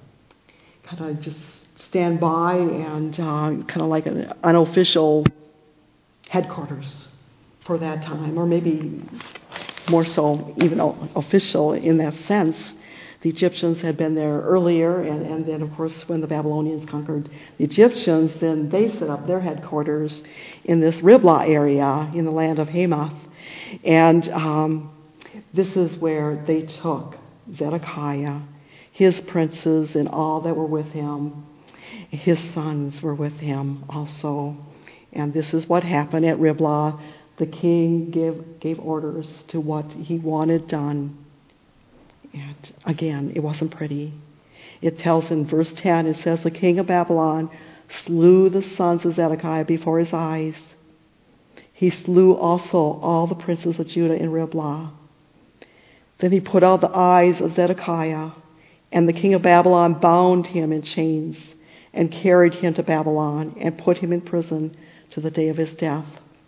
of just stand by and kind of like an unofficial headquarters for that time, or maybe more so even official in that sense. The Egyptians had been there earlier, and then, of course, when the Babylonians conquered the Egyptians, then they set up their headquarters in this Riblah area in the land of Hamath. And this is where they took Zedekiah, his princes, and all that were with him. His sons were with him also. And this is what happened at Riblah. The king gave orders to what he wanted done. And again, it wasn't pretty. It tells in verse 10, it says, the king of Babylon slew the sons of Zedekiah before his eyes. He slew also all the princes of Judah in Riblah. Then he put out the eyes of Zedekiah, and the king of Babylon bound him in chains and carried him to Babylon and put him in prison to the day of his death.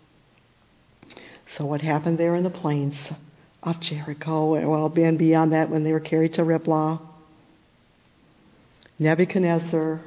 So what happened there in the plains of Jericho, well, and beyond that, when they were carried to Riblah, Nebuchadnezzar,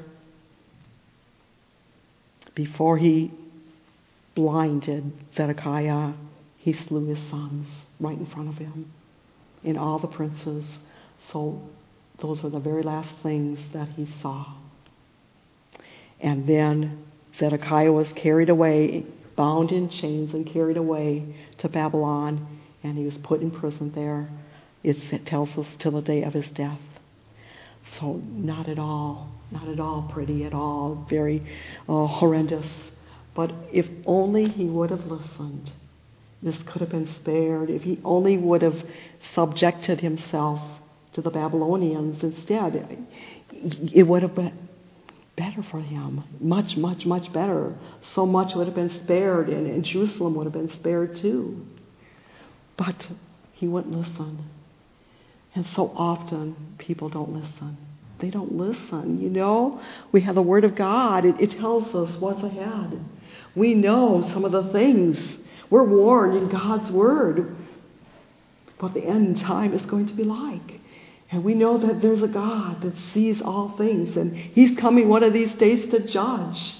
before he blinded Zedekiah, he slew his sons right in front of him, and all the princes. So those were the very last things that he saw. And then Zedekiah was carried away, bound in chains and carried away to Babylon, and he was put in prison there. It tells us till the day of his death. So not at all pretty at all, very horrendous. But if only he would have listened, this could have been spared. If he only would have subjected himself to the Babylonians instead, it would have been better for him. Much, much, much better. So much would have been spared, and Jerusalem would have been spared too. But he wouldn't listen. And so often people don't listen. They don't listen. You know, we have the Word of God. It tells us what's ahead. We know some of the things. We're warned in God's Word what the end time is going to be like. And we know that there's a God that sees all things, and He's coming one of these days to judge.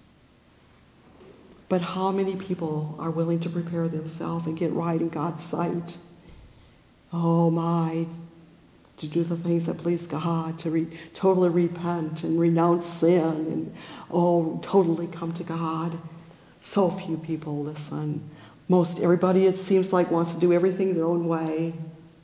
But how many people are willing to prepare themselves and get right in God's sight? Oh my, to do the things that please God, to totally repent and renounce sin, and totally come to God. So few people listen. Most everybody, it seems like, wants to do everything their own way,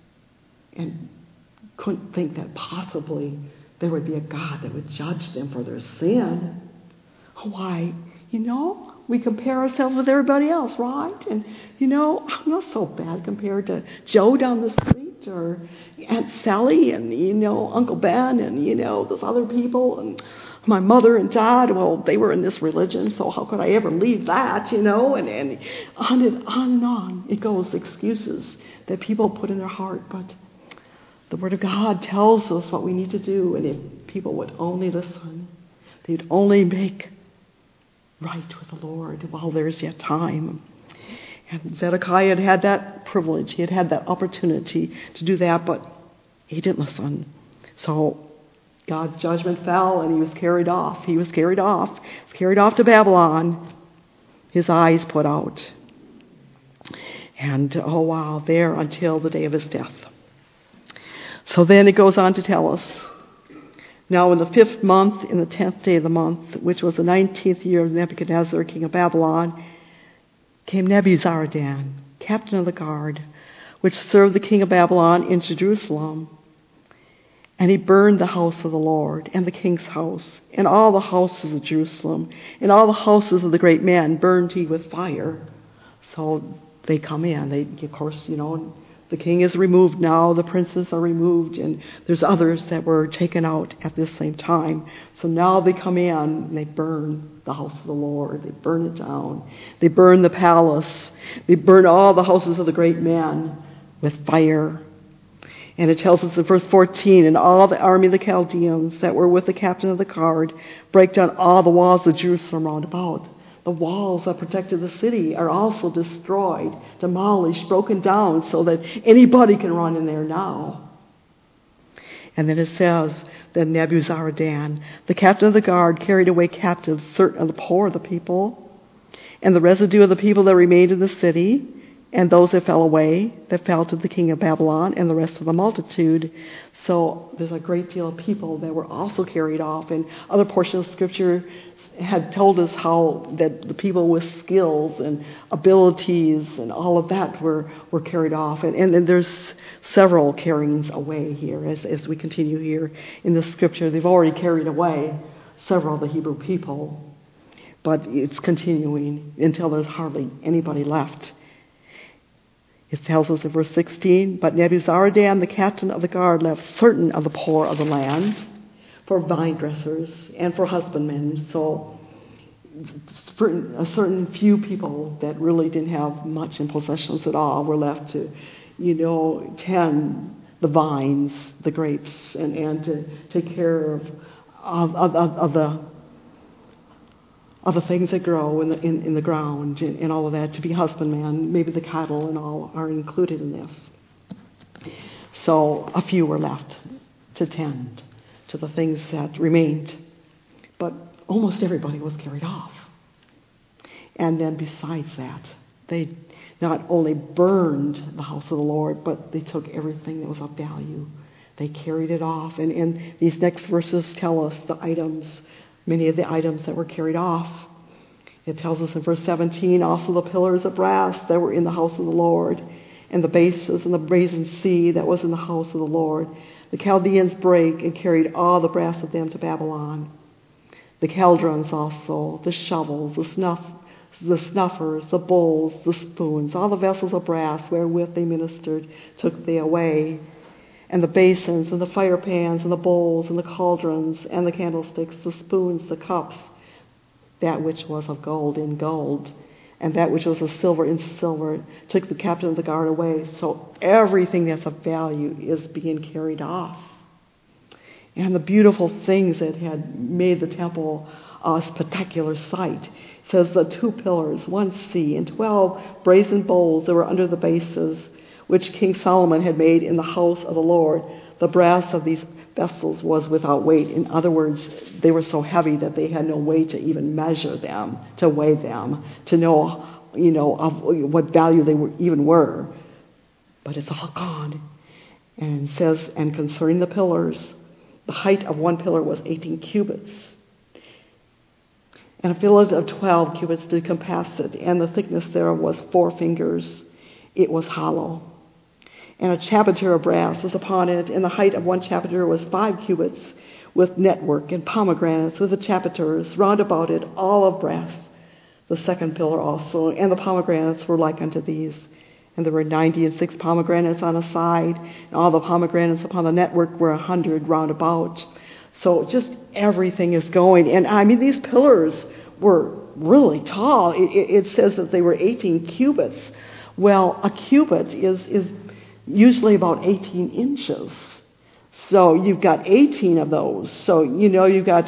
and couldn't think that possibly there would be a God that would judge them for their sin. Why? You know, we compare ourselves with everybody else, right? And, you know, I'm not so bad compared to Joe down the street, or Aunt Sally, and, you know, Uncle Ben, and, you know, those other people, and my mother and dad. Well, they were in this religion, so how could I ever leave that, you know? And on and on and on it goes, excuses that people put in their heart. But the Word of God tells us what we need to do, and if people would only listen, they'd only make right with the Lord while there's yet time. And Zedekiah had that privilege. He had that opportunity to do that, but he didn't listen. So God's judgment fell, and he was carried off. He was carried off to Babylon. His eyes put out. And, there until the day of his death. So then it goes on to tell us, now in the 5th month, in the 10th day of the month, which was the 19th year of Nebuchadnezzar, king of Babylon, came Nebuzaradan, captain of the guard, which served the king of Babylon into Jerusalem. And he burned the house of the Lord, and the king's house, and all the houses of Jerusalem, and all the houses of the great men burned he with fire. So they come in. Of course, you know, the king is removed now, the princes are removed, and there's others that were taken out at this same time. So now they come in, and they burn the house of the Lord. They burn it down. They burn the palace. They burn all the houses of the great men with fire. And it tells us in verse 14, and all the army of the Chaldeans that were with the captain of the guard break down all the walls of Jerusalem round about. The walls that protected the city are also destroyed, demolished, broken down, so that anybody can run in there now. And then it says that Nebuzaradan, the captain of the guard, carried away captive certain of the poor of the people, and the residue of the people that remained in the city, and those that fell away, that fell to the king of Babylon, and the rest of the multitude. So there's a great deal of people that were also carried off. And other portions of Scripture had told us how that the people with skills and abilities and all of that were carried off. And there's several carryings away here as we continue here in the Scripture. They've already carried away several of the Hebrew people, but it's continuing until there's hardly anybody left. It tells us in verse 16, but Nebuzaradan, the captain of the guard, left certain of the poor of the land for vine dressers and for husbandmen. So a certain few people that really didn't have much in possessions at all were left to, tend the vines, the grapes, and to take care of the things that grow in the ground and all of that, to be husbandmen. Maybe the cattle and all are included in this. So a few were left to tend to the things that remained. But almost everybody was carried off. And then besides that, they not only burned the house of the Lord, but they took everything that was of value. They carried it off. And these next verses tell us the items, many of the items that were carried off. It tells us in verse 17, also the pillars of brass that were in the house of the Lord, and the bases and the brazen sea that was in the house of the Lord, the Chaldeans brake and carried all the brass of them to Babylon. The caldrons also, the shovels, the snuffers, the bowls, the spoons, all the vessels of brass wherewith they ministered, took they away. And the basins, and the fire pans, and the bowls, and the cauldrons, and the candlesticks, the spoons, the cups, that which was of gold in gold, and that which was of silver in silver, took the captain of the guard away. So everything that's of value is being carried off. And the beautiful things that had made the temple a spectacular sight. It says the 2 pillars, 1 sea, and 12 brazen bowls that were under the bases, which King Solomon had made in the house of the Lord. The brass of these vessels was without weight. In other words, they were so heavy that they had no way to even measure them, to weigh them, to know, of what value they even were. But it's all gone. And it says, and concerning the pillars, the height of one pillar was 18 cubits. And a pillar of 12 cubits did compass it, and the thickness thereof was 4 fingers. It was hollow. And a chapiter of brass was upon it, and the height of one chapiter was 5 cubits, with network and pomegranates with the chapiters round about it, all of brass. The second pillar also, and the pomegranates were like unto these. And there were 96 pomegranates on a side, and all the pomegranates upon the network were 100 round about. So just everything is going. And I mean, these pillars were really tall. It says that they were 18 cubits. Well, a cubit is usually about 18 inches. So you've got 18 of those. So, you've got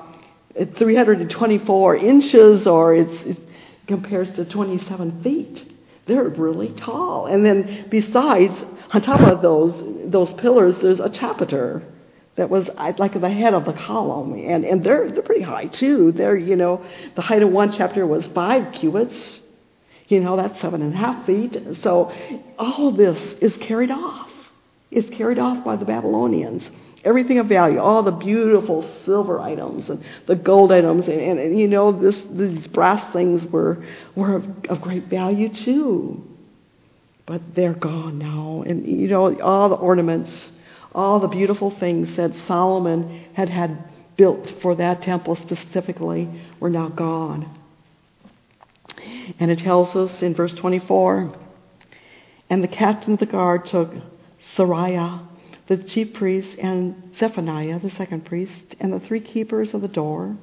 324 inches, or it compares to 27 feet. They're really tall. And then besides, on top of those pillars, there's a chapiter that was like the head of the column. And they're pretty high too. The height of one chapter was 5 cubits. That's 7.5 feet. So all of this is carried off. It's carried off by the Babylonians. Everything of value, all the beautiful silver items and the gold items, and these brass things were of great value too. But they're gone now. And all the ornaments, all the beautiful things that Solomon had built for that temple specifically were now gone. And it tells us in verse 24, and the captain of the guard took Sariah, the chief priest, and Zephaniah, the second priest, and the 3 keepers of the door.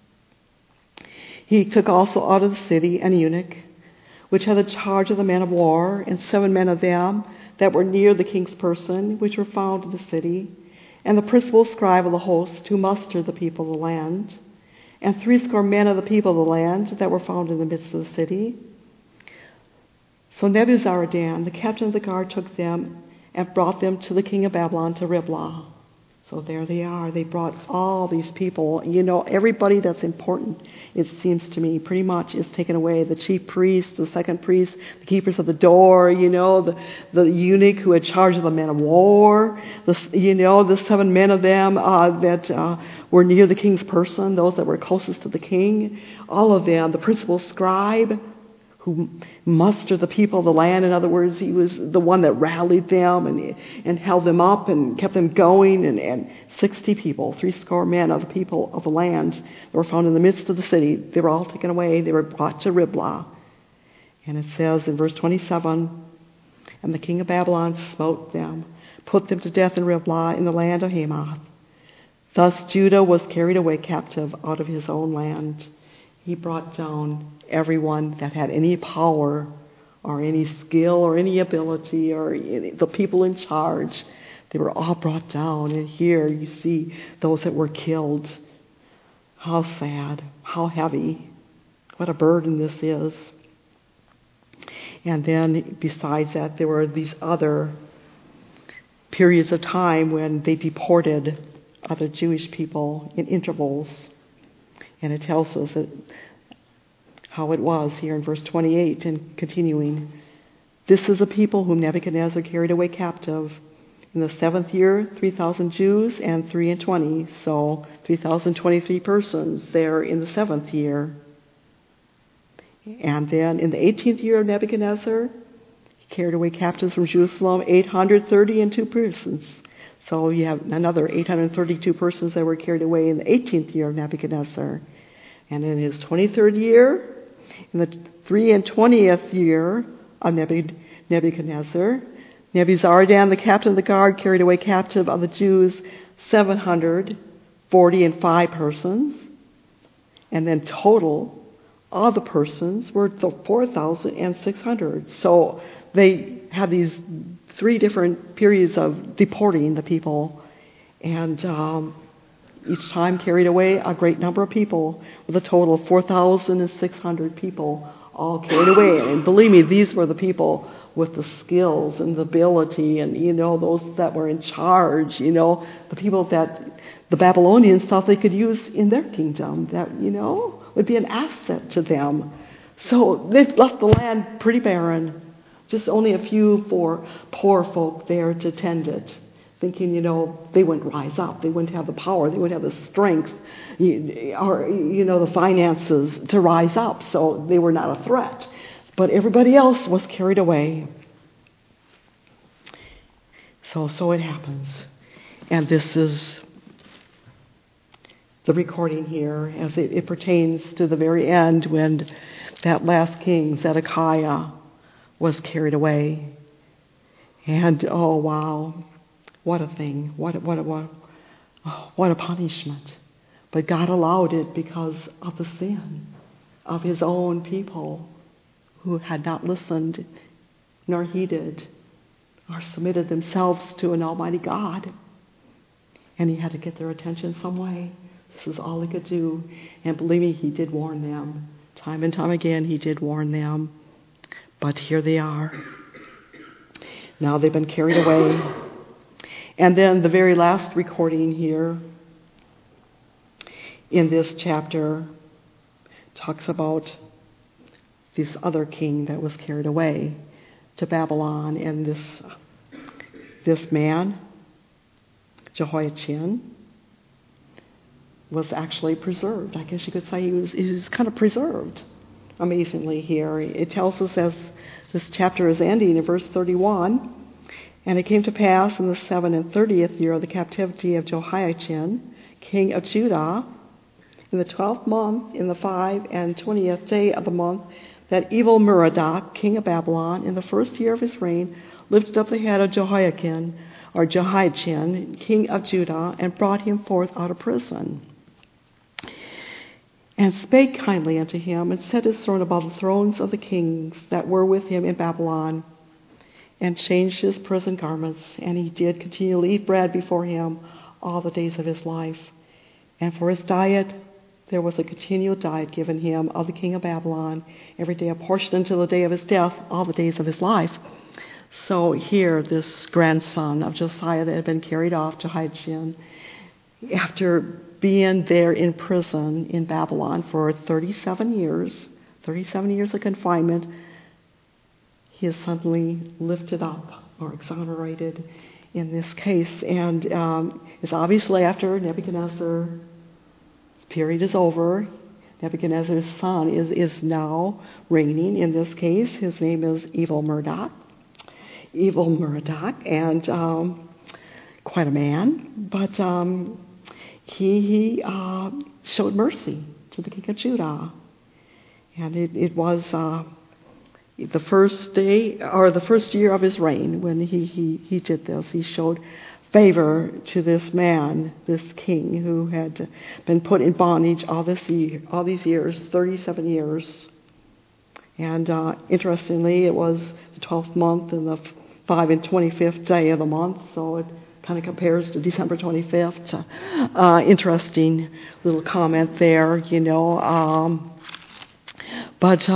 He took also out of the city an eunuch, which had the charge of the men of war, and 7 men of them that were near the king's person, which were found in the city, and the principal scribe of the host, who mustered the people of the land, and 70 men of the people of the land that were found in the midst of the city. So Nebuzaradan, the captain of the guard, took them and brought them to the king of Babylon, to Riblah. So there they are. They brought all these people. Everybody that's important, it seems to me, pretty much is taken away. The chief priest, the second priest, the keepers of the door, the eunuch who had charge of the men of war, the 7 men of them that were near the king's person, those that were closest to the king, all of them, the principal scribe, who mustered the people of the land. In other words, he was the one that rallied them and held them up and kept them going. And 60 people, 70 men of the people of the land that were found in the midst of the city, they were all taken away. They were brought to Riblah. And it says in verse 27, and the king of Babylon smote them, put them to death in Riblah in the land of Hamath. Thus Judah was carried away captive out of his own land. He brought down everyone that had any power or any skill or any ability or the people in charge. They were all brought down. And here you see those that were killed. How sad, how heavy, what a burden this is. And then besides that, there were these other periods of time when they deported other Jewish people in intervals. And it tells us how it was here in verse 28 and continuing. This is a people whom Nebuchadnezzar carried away captive. In the 7th year, 3,000 Jews and 23, so 3,023 persons there in the 7th year. And then in the 18th year of Nebuchadnezzar, he carried away captives from Jerusalem, 832 persons. So you have another 832 persons that were carried away in the 18th year of Nebuchadnezzar. And in his 23rd year, in the 23rd year of Nebuchadnezzar, Nebuzaradan, the captain of the guard, carried away captive of the Jews 745 persons. And then total, all the persons were 4,600. So they had these 3 different periods of deporting the people. And each time carried away a great number of people, with a total of 4,600 people all carried away. And believe me, these were the people with the skills and the ability, and those that were in charge, the people that the Babylonians thought they could use in their kingdom, that would be an asset to them. So they've left the land pretty barren, just only a few poor folk there to tend it, thinking they wouldn't rise up, they wouldn't have the power, they wouldn't have the strength, or the finances to rise up, so they were not a threat. But everybody else was carried away. So it happens. And this is the recording here as it pertains to the very end when that last king, Zedekiah, was carried away. And oh wow, what a thing. What a punishment. But God allowed it because of the sin of his own people, who had not listened, nor heeded, or submitted themselves to an almighty God. And he had to get their attention some way. This is all he could do. And believe me, he did warn them. Time and time again, he did warn them. But here they are. Now they've been carried away. And then the very last recording here in this chapter talks about this other king that was carried away to Babylon, and this man, Jehoiachin, was actually preserved. I guess you could say he was kind of preserved, amazingly here. It tells us as this chapter is ending in verse 31, and it came to pass in the 37th year of the captivity of Jehoiachin, king of Judah, in the 12th month, in the 25th day of the month, that evil Merodach, king of Babylon, in the 1st year of his reign, lifted up the head of Jehoiachin, king of Judah, and brought him forth out of prison. And spake kindly unto him, and set his throne above the thrones of the kings that were with him in Babylon, and changed his prison garments, and he did continually eat bread before him all the days of his life. And for his diet, there was a continual diet given him of the king of Babylon, every day a portion until the day of his death, all the days of his life. So here, this grandson of Josiah that had been carried off to Jehoiachin, after being there in prison in Babylon for 37 years of confinement, he is suddenly lifted up or exonerated in this case. And it's obviously after Nebuchadnezzar period is over. Nebuchadnezzar's son is now reigning. In this case, his name is Evil Merodach, and quite a man. But he showed mercy to the king of Judah, and it was the first day or the first year of his reign when he did this. He showed favor to this man, this king who had been put in bondage all these years, 37 years. And interestingly, it was the 12th month and the 25th day of the month, so it kind of compares to December 25th. Interesting little comment there, but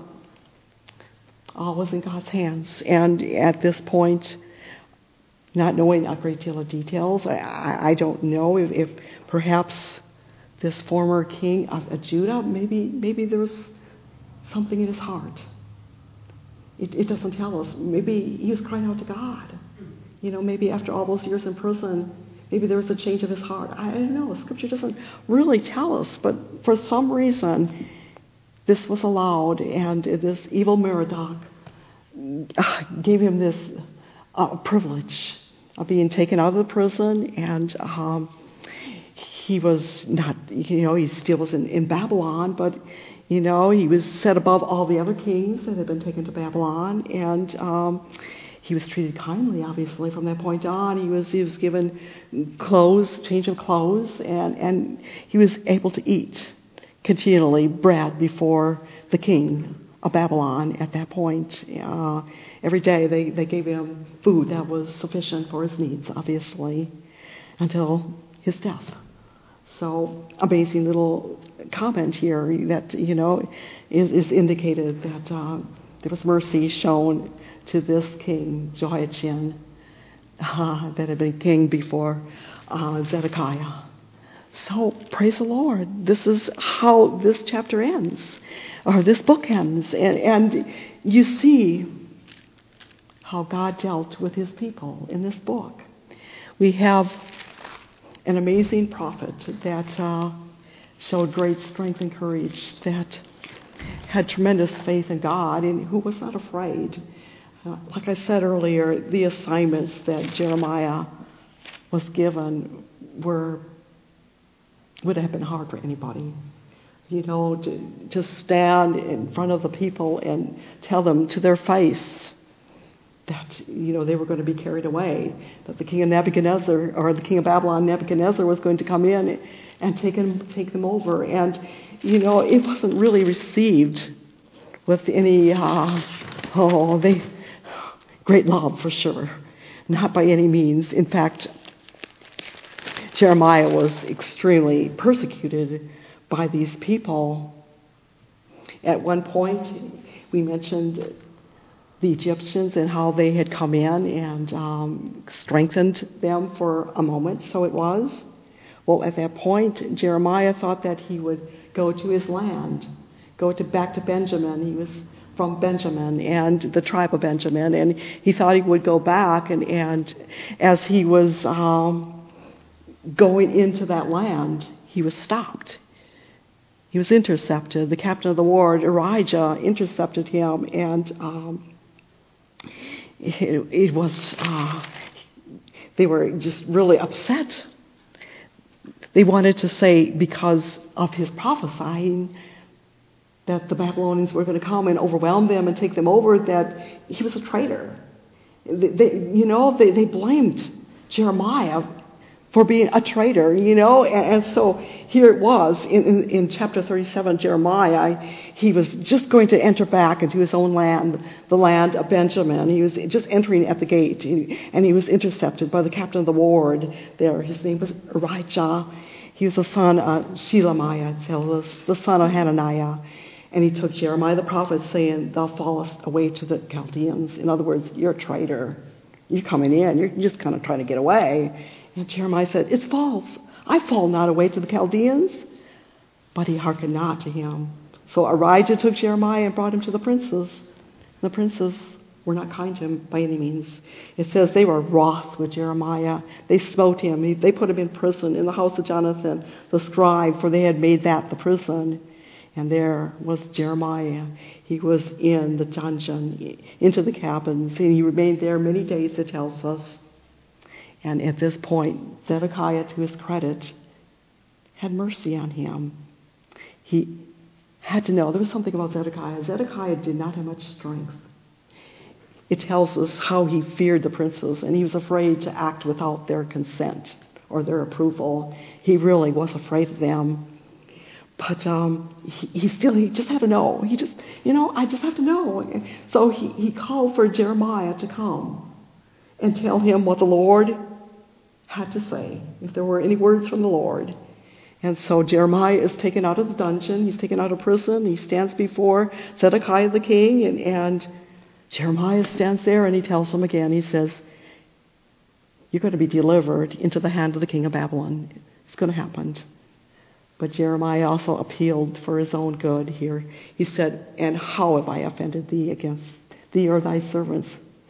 all was in God's hands. And at this point, not knowing a great deal of details, I don't know if perhaps this former king of Judah, maybe there was something in his heart. It doesn't tell us. Maybe he was crying out to God. Maybe after all those years in prison, maybe there was a change of his heart. I don't know. Scripture doesn't really tell us, but for some reason, this was allowed, and this evil Merodach gave him this privilege being taken out of the prison, and he was not, he still was in Babylon, but, he was set above all the other kings that had been taken to Babylon, and he was treated kindly, obviously, from that point on. He was given clothes, change of clothes, and he was able to eat continually bread before the king of Babylon at that point. Every day they gave him food that was sufficient for his needs, obviously, until his death. So, amazing little comment here that, is indicated that there was mercy shown to this king, Jehoiachin, that had been king before Zedekiah. So, praise the Lord. This is how this chapter ends, or this book ends. And you see how God dealt with his people in this book. We have an amazing prophet that showed great strength and courage, that had tremendous faith in God, and who was not afraid. Like I said earlier, the assignments that Jeremiah was given would have been hard for anybody. To stand in front of the people and tell them to their face that, they were going to be carried away, that the king of Nebuchadnezzar, or the king of Babylon, Nebuchadnezzar, was going to come in and take them over. And, it wasn't really received with any, great love for sure. Not by any means. In fact, Jeremiah was extremely persecuted by these people. At one point, we mentioned the Egyptians and how they had come in and strengthened them for a moment, so it was. Well, at that point, Jeremiah thought that he would go to his land, back to Benjamin. He was from Benjamin and the tribe of Benjamin, and he thought he would go back, and as he was going into that land, he was stopped. He was intercepted. The captain of the ward, Arijah, intercepted him, and it was, they were just really upset. They wanted to say, because of his prophesying, that the Babylonians were going to come and overwhelm them and take them over, that he was a traitor. They blamed Jeremiah for being a traitor, and so here it was in chapter 37, Jeremiah, he was just going to enter back into his own land, the land of Benjamin. He was just entering at the gate, and he was intercepted by the captain of the ward there. His name was Arijah. He was the son of Shelemiah, it tells us, the son of Hananiah. And he took Jeremiah the prophet, saying, "Thou fallest away to the Chaldeans." In other words, you're a traitor. You're coming in. You're just kind of trying to get away. And Jeremiah said, "It's false. I fall not away to the Chaldeans." But he hearkened not to him. So Arijah took Jeremiah and brought him to the princes. The princes were not kind to him by any means. It says they were wroth with Jeremiah. They smote him. They put him in prison in the house of Jonathan, the scribe, for they had made that the prison. And there was Jeremiah. He was in the dungeon, into the cabins, and he remained there many days, it tells us. And at this point, Zedekiah, to his credit, had mercy on him. He had to know, there was something about Zedekiah. Zedekiah did not have much strength. It tells us how he feared the princes, and he was afraid to act without their consent or their approval. He really was afraid of them. But he just had to know. I just have to know. So he called for Jeremiah to come and tell him what the Lord had to say, if there were any words from the Lord. And so Jeremiah is taken out of the dungeon. He's taken out of prison. He stands before Zedekiah the king, and Jeremiah stands there, and he tells him again, he says, "You're going to be delivered into the hand of the king of Babylon. It's going to happen." But Jeremiah also appealed for his own good here. He said, "And how have I offended thee against thee or thy servants?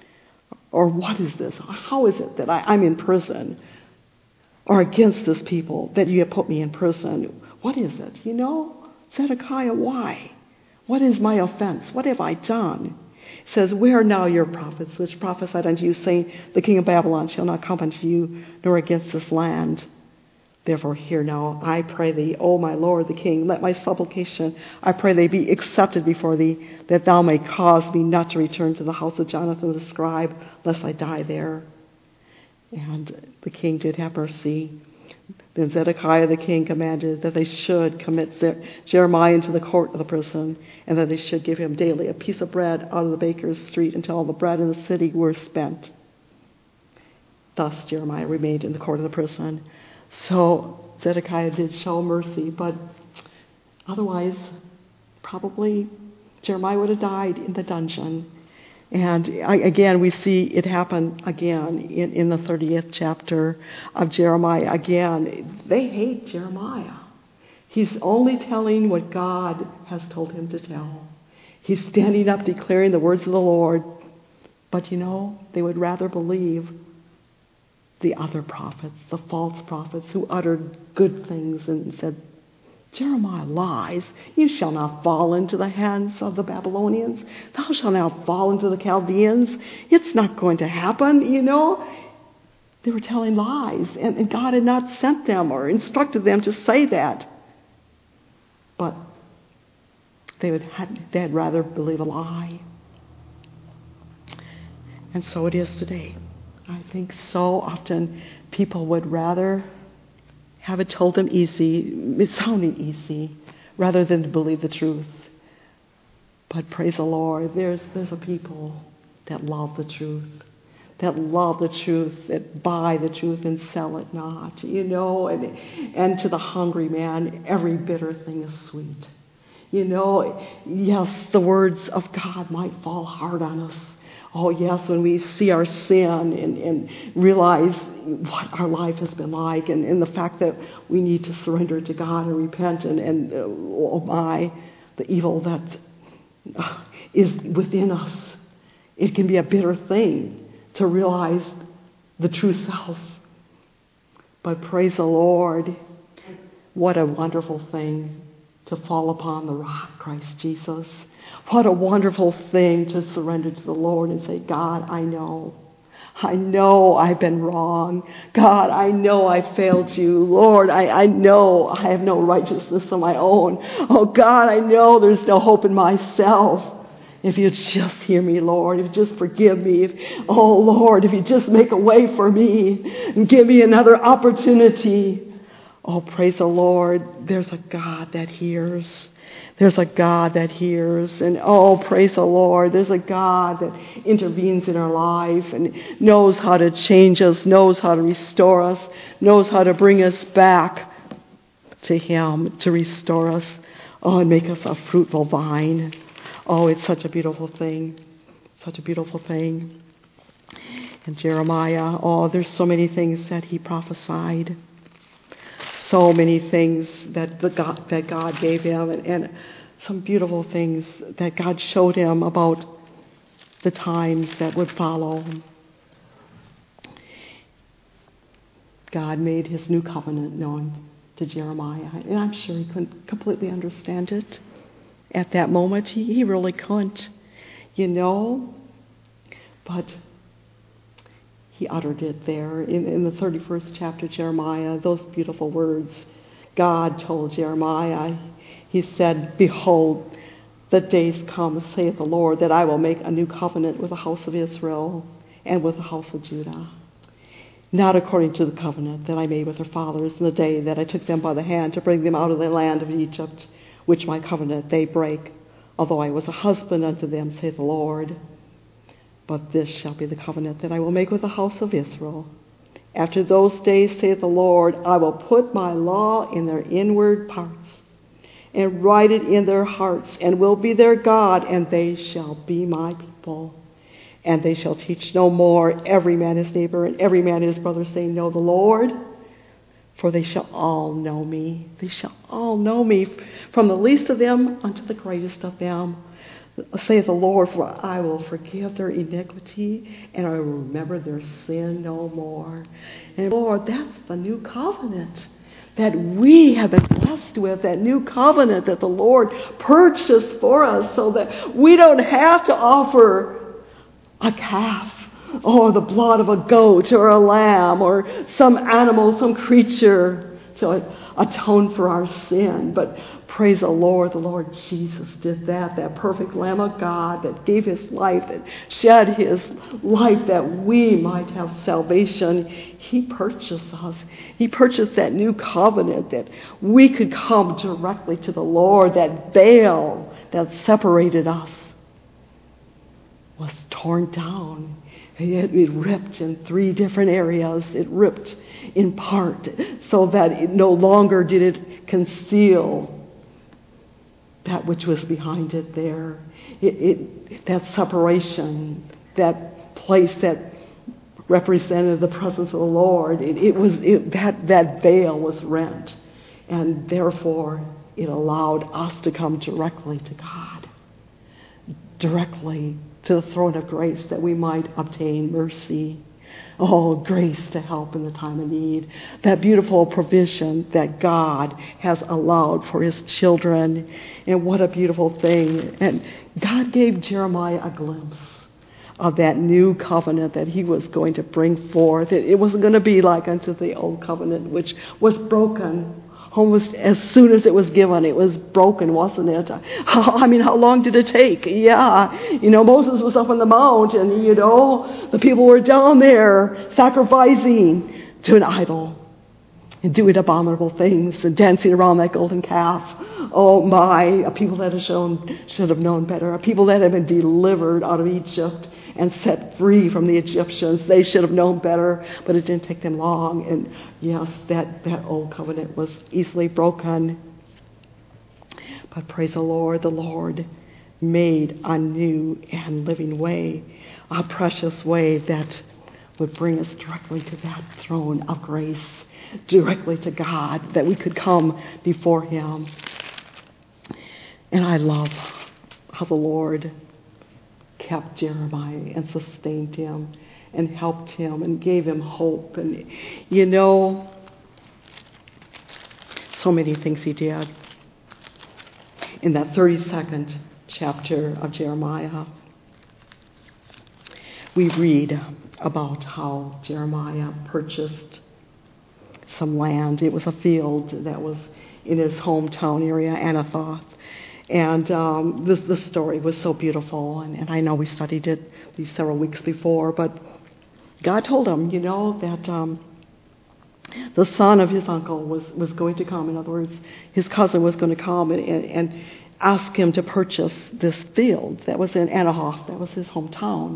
Or what is this? How is it that I'm in prison? Or against this people that you have put me in prison? What is it? Zedekiah, why? What is my offense? What have I done?" It says, where are now your prophets, which prophesied unto you, saying, the king of Babylon shall not come unto you, nor against this land. Therefore hear now, I pray thee, O my lord the king, let my supplication, I pray thee, be accepted before thee, that thou may cause me not to return to the house of Jonathan the scribe, lest I die there. And the king did have mercy. Then Zedekiah the king commanded that they should commit Jeremiah into the court of the prison, and that they should give him daily a piece of bread out of the baker's street until all the bread in the city were spent. Thus Jeremiah remained in the court of the prison. So Zedekiah did show mercy, but otherwise, probably Jeremiah would have died in the dungeon. And again, we see it happen again in the 30th chapter of Jeremiah. Again, they hate Jeremiah. He's only telling what God has told him to tell. He's standing up declaring the words of the Lord. But they would rather believe the other prophets, the false prophets who uttered good things and said, Jeremiah lies. You shall not fall into the hands of the Babylonians. Thou shalt not fall into the Chaldeans. It's not going to happen, They were telling lies, and God had not sent them or instructed them to say that. But they'd rather believe a lie. And so it is today. I think so often people would rather have it told them easy, sounding easy, rather than to believe the truth. But praise the Lord, there's a people that love the truth, that buy the truth and sell it not, and to the hungry man, every bitter thing is sweet. Yes, the words of God might fall hard on us. Oh, yes, when we see our sin and realize what our life has been like and the fact that we need to surrender to God and repent and the evil that is within us. It can be a bitter thing to realize the true self. But praise the Lord, what a wonderful thing to fall upon the rock, Christ Jesus. What a wonderful thing to surrender to the Lord and say, God, I know I've been wrong. God, I know I failed you. Lord, I know I have no righteousness of my own. Oh, God, I know there's no hope in myself. If you just hear me, Lord, if you just forgive me. Oh, Lord, if you just make a way for me and give me another opportunity. Oh, praise the Lord. There's a God that hears. There's a God that hears. And oh, praise the Lord. There's a God that intervenes in our life and knows how to change us, knows how to restore us, knows how to bring us back to Him, to restore us. Oh, and make us a fruitful vine. Oh, it's such a beautiful thing. Such a beautiful thing. And Jeremiah, oh, there's so many things that he prophesied. So many things that God gave him, and some beautiful things that God showed him about the times that would follow. God made His new covenant known to Jeremiah, and I'm sure he couldn't completely understand it at that moment. He really couldn't, but He uttered it there in the 31st chapter of Jeremiah, those beautiful words. God told Jeremiah, He said, Behold, the days come, saith the Lord, that I will make a new covenant with the house of Israel and with the house of Judah. Not according to the covenant that I made with their fathers in the day that I took them by the hand to bring them out of the land of Egypt, which my covenant they break, although I was a husband unto them, saith the Lord. But this shall be the covenant that I will make with the house of Israel. After those days, saith the Lord, I will put my law in their inward parts, and write it in their hearts, and will be their God, and they shall be my people. And they shall teach no more every man his neighbor, and every man his brother, saying, Know the Lord, for they shall all know me. They shall all know me, from the least of them unto the greatest of them. Saith the Lord, for I will forgive their iniquity, and I will remember their sin no more. And Lord, that's the new covenant. that we have been blessed with, that new covenant that the Lord purchased for us so that we don't have to offer a calf or the blood of a goat or a lamb or some animal, some creature to atone for our sin. But praise the Lord Jesus did that perfect Lamb of God that gave his life, that shed his life that we might have salvation. He purchased us. He purchased that new covenant that we could come directly to the Lord. That veil that separated us was torn down. It ripped in 3 different areas. It ripped in part so that it no longer did it conceal that which was behind it there. That separation, that place that represented the presence of the Lord, that veil was rent. And therefore, it allowed us to come directly to God, directly to the throne of grace that we might obtain mercy. Oh, grace to help in the time of need. That beautiful provision that God has allowed for his children. And what a beautiful thing. And God gave Jeremiah a glimpse of that new covenant that he was going to bring forth. It wasn't going to be like unto the old covenant, which was broken almost as soon as it was given. It was broken, wasn't it? How long did it take? Yeah. Moses was up on the mount and, the people were down there sacrificing to an idol and doing abominable things and dancing around that golden calf. Oh my, a people that should have known better. A people that had been delivered out of Egypt and set free from the Egyptians. They should have known better, but it didn't take them long. And yes, that old covenant was easily broken. But praise the Lord made a new and living way, a precious way that would bring us directly to that throne of grace, directly to God, that we could come before him. And I love how the Lord kept Jeremiah and sustained him and helped him and gave him hope. And so many things he did. In that 32nd chapter of Jeremiah, we read about how Jeremiah purchased some land. It was a field that was in his hometown area, Anathoth. And this story was so beautiful, and I know we studied it these several weeks before, but God told him, that the son of his uncle was going to come. In other words, his cousin was going to come and ask him to purchase this field that was in Anathoth. That was his hometown.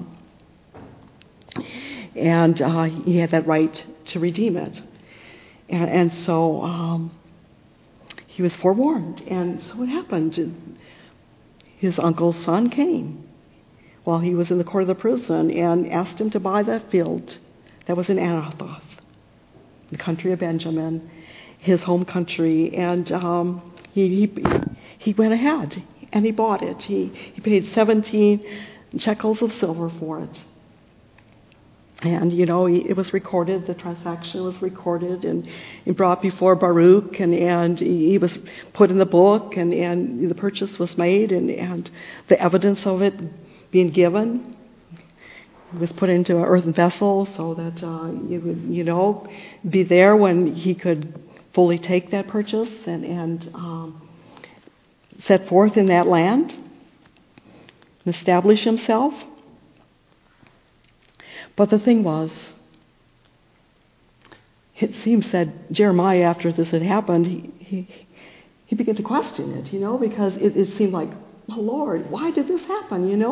And he had that right to redeem it. And so he was forewarned. And so what happened? His uncle's son came while he was in the court of the prison and asked him to buy that field that was in Anathoth, the country of Benjamin, his home country. And he went ahead and he bought it. He paid 17 shekels of silver for it. And, it was recorded, the transaction was recorded and brought before Baruch, and he was put in the book, and the purchase was made, and the evidence of it being given was put into an earthen vessel so that you would, be there when he could fully take that purchase and set forth in that land and establish himself. But the thing was, it seems that Jeremiah, after this had happened, he began to question it, because it seemed like, oh, Lord, why did this happen? You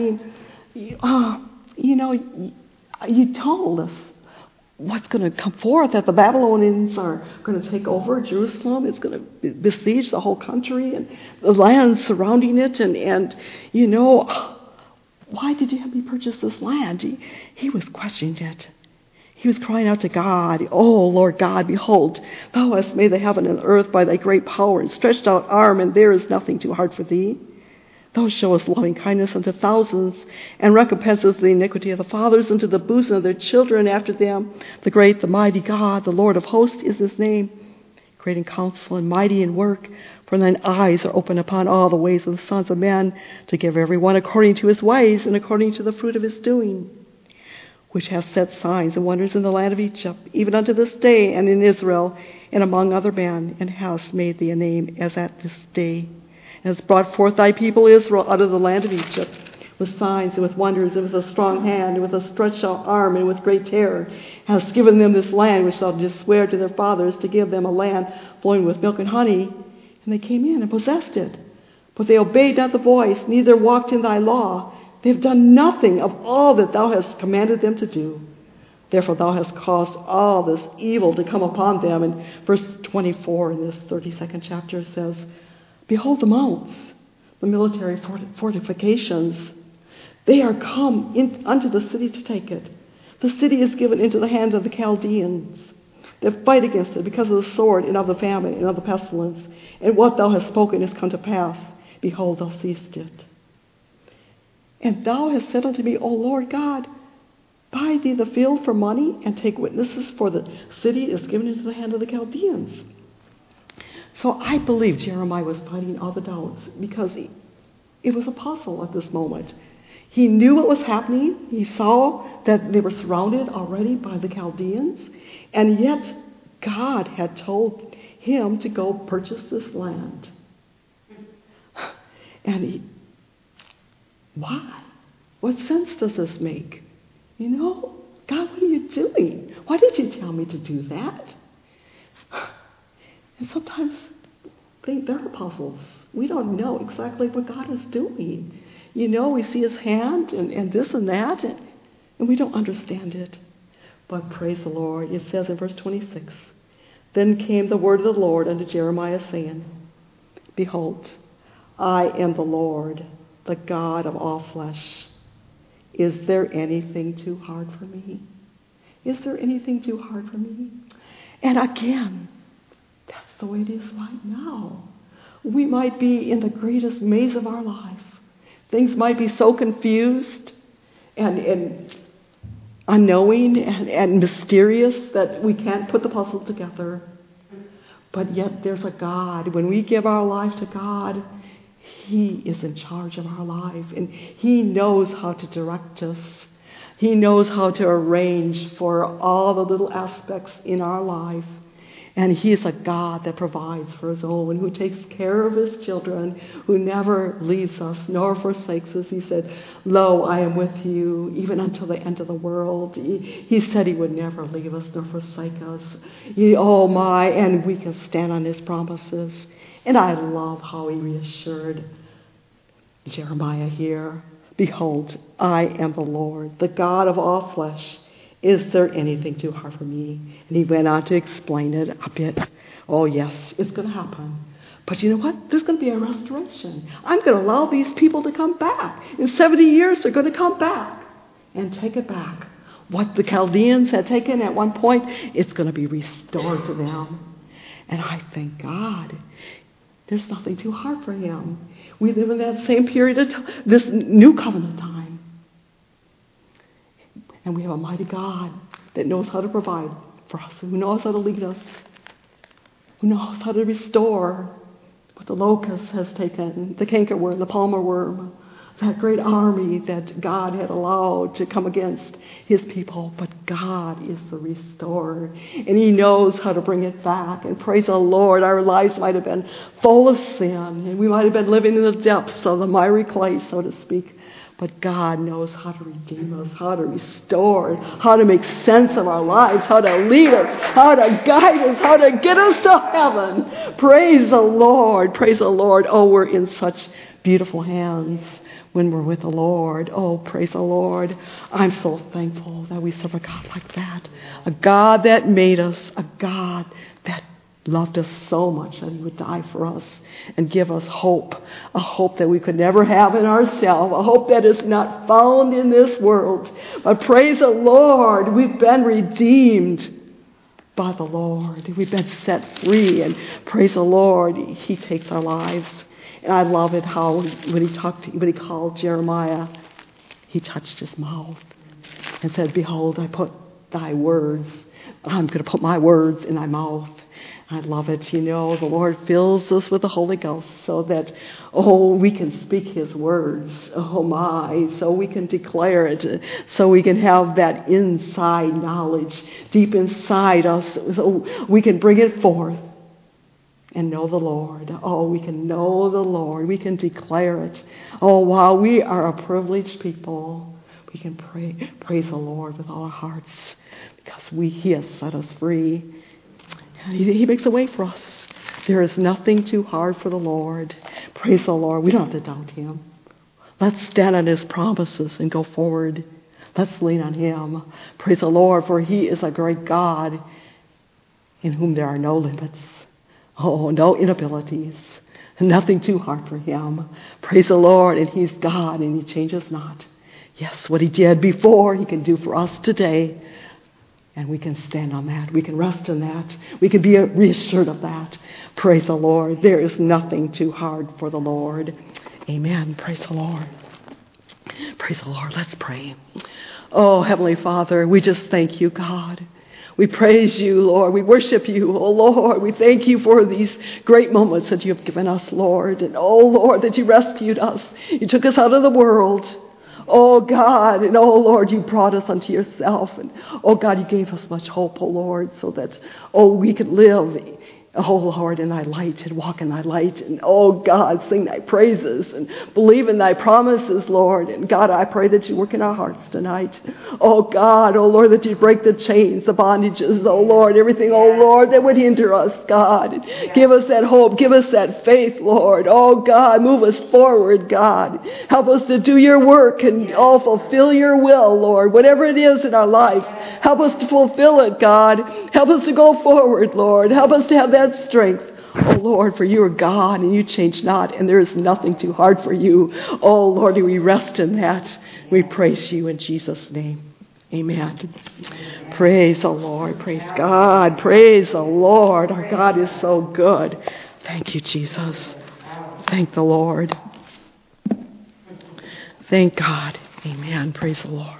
told us what's going to come forth, that the Babylonians are going to take over Jerusalem. It's going to besiege the whole country and the land surrounding it. And why did you have me purchase this land? He was questioning it. He was crying out to God, oh, Lord God, behold, thou hast made the heaven and earth by thy great power and stretched out arm, and there is nothing too hard for thee. Thou showest loving kindness unto thousands, and recompensest the iniquity of the fathers into the bosom of their children after them. The great, the mighty God, the Lord of hosts is his name. great in counsel and mighty in work. For thine eyes are open upon all the ways of the sons of men, to give every one according to his ways and according to the fruit of his doing, which hath set signs and wonders in the land of Egypt, even unto this day, and in Israel, and among other men, and hast made thee a name as at this day, and hast brought forth thy people Israel out of the land of Egypt, with signs and with wonders, and with a strong hand, and with a stretched out arm, and with great terror, hast given them this land which thou didst swear to their fathers, to give them a land flowing with milk and honey. And they came in and possessed it. But they obeyed not the voice, neither walked in thy law. They have done nothing of all that thou hast commanded them to do. Therefore thou hast caused all this evil to come upon them. And verse 24 in this 32nd chapter says, Behold the mounts, the military fortifications. They are come unto the city to take it. The city is given into the hand of the Chaldeans, that fight against it because of the sword and of the famine and of the pestilence. And what thou hast spoken is come to pass. Behold, thou seest it. And thou hast said unto me, O Lord God, buy thee the field for money, and take witnesses, for the city is given into the hand of the Chaldeans. So I believe Jeremiah was fighting all the doubts, because it was a puzzle at this moment. He knew what was happening. He saw that they were surrounded already by the Chaldeans, and yet God had told him to go purchase this land. And why? What sense does this make? You know, God, what are you doing? Why did you tell me to do that? And sometimes there are puzzles. We don't know exactly what God is doing. You know, we see his hand and this and that, and we don't understand it. But praise the Lord. It says in verse 26, Then came the word of the Lord unto Jeremiah, saying, Behold, I am the Lord, the God of all flesh. Is there anything too hard for me? Is there anything too hard for me? And again, that's the way it is right now. We might be in the greatest maze of our life. Things might be so confused and unknowing and mysterious that we can't put the puzzle together. But yet there's a God. When we give our life to God, he is in charge of our life, and he knows how to direct us. He knows how to arrange for all the little aspects in our life. And he is a God that provides for his own, who takes care of his children, who never leaves us nor forsakes us. He said, Lo, I am with you even until the end of the world. He said he would never leave us nor forsake us. And we can stand on his promises. And I love how he reassured Jeremiah here. Behold, I am the Lord, the God of all flesh. Is there anything too hard for me? And he went on to explain it a bit. Oh, yes, it's going to happen. But you know what? There's going to be a restoration. I'm going to allow these people to come back. In 70 years, they're going to come back and take it back. What the Chaldeans had taken at one point, it's going to be restored to them. And I thank God. There's nothing too hard for him. We live in that same period of time, this new covenant time. And we have a mighty God that knows how to provide for us, who knows how to lead us, who knows how to restore what the locust has taken, the cankerworm, the palmer worm, that great army that God had allowed to come against his people. But God is the restorer, and he knows how to bring it back. And praise the Lord, our lives might have been full of sin, and we might have been living in the depths of the miry clay, so to speak. But God knows how to redeem us, how to restore, how to make sense of our lives, how to lead us, how to guide us, how to get us to heaven. Praise the Lord. Praise the Lord. Oh, we're in such beautiful hands when we're with the Lord. Oh, praise the Lord. I'm so thankful that we serve a God like that. A God that made us, a God that loved us so much that he would die for us and give us hope, a hope that we could never have in ourselves, a hope that is not found in this world. But praise the Lord, we've been redeemed by the Lord. We've been set free, and praise the Lord, he takes our lives. And I love it how when he called Jeremiah, he touched his mouth and said, Behold, I put thy words. I'm going to put my words in thy mouth. I love it. You know, the Lord fills us with the Holy Ghost so that, we can speak His words. Oh my, so we can declare it, so we can have that inside knowledge deep inside us, so we can bring it forth and know the Lord. Oh, we can know the Lord. We can declare it. Oh, wow, we are a privileged people. We can praise the Lord with all our hearts because He has set us free. And He makes a way for us. There is nothing too hard for the Lord. Praise the Lord. We don't have to doubt Him. Let's stand on His promises and go forward. Let's lean on Him. Praise the Lord, for He is a great God in whom there are no limits. Oh, no inabilities. Nothing too hard for Him. Praise the Lord, and He's God, and He changes not. Yes, what He did before, He can do for us today. And we can stand on that. We can rest in that. We can be reassured of that. Praise the Lord. There is nothing too hard for the Lord. Amen. Praise the Lord. Praise the Lord. Let's pray. Oh, Heavenly Father, we just thank You, God. We praise You, Lord. We worship You, oh Lord. We thank You for these great moments that You have given us, Lord. And oh, Lord, that You rescued us. You took us out of the world. Oh, God, and oh, Lord, You brought us unto Yourself. And oh, God, You gave us much hope, oh, Lord, so that, we could live, oh, Lord, in Thy light and walk in Thy light. And oh, God, sing Thy praises and believe in Thy promises, Lord. And God, I pray that You work in our hearts tonight. Oh, God, oh, Lord, that You break the chains, the bondages, oh, Lord, everything, oh, Lord, that would hinder us, God. Give us that hope. Give us that faith, Lord. Oh, God, move us forward, God. Help us to do Your work and, fulfill Your will, Lord. Whatever it is in our life, help us to fulfill it, God. Help us to go forward, Lord. Help us to have that strength. Oh, Lord, for You are God and You change not, and there is nothing too hard for You. Oh, Lord, we rest in that. We praise You in Jesus' name. Amen. Praise the Lord. Praise God. Praise the Lord. Our God is so good. Thank You, Jesus. Thank the Lord. Thank God. Amen. Praise the Lord.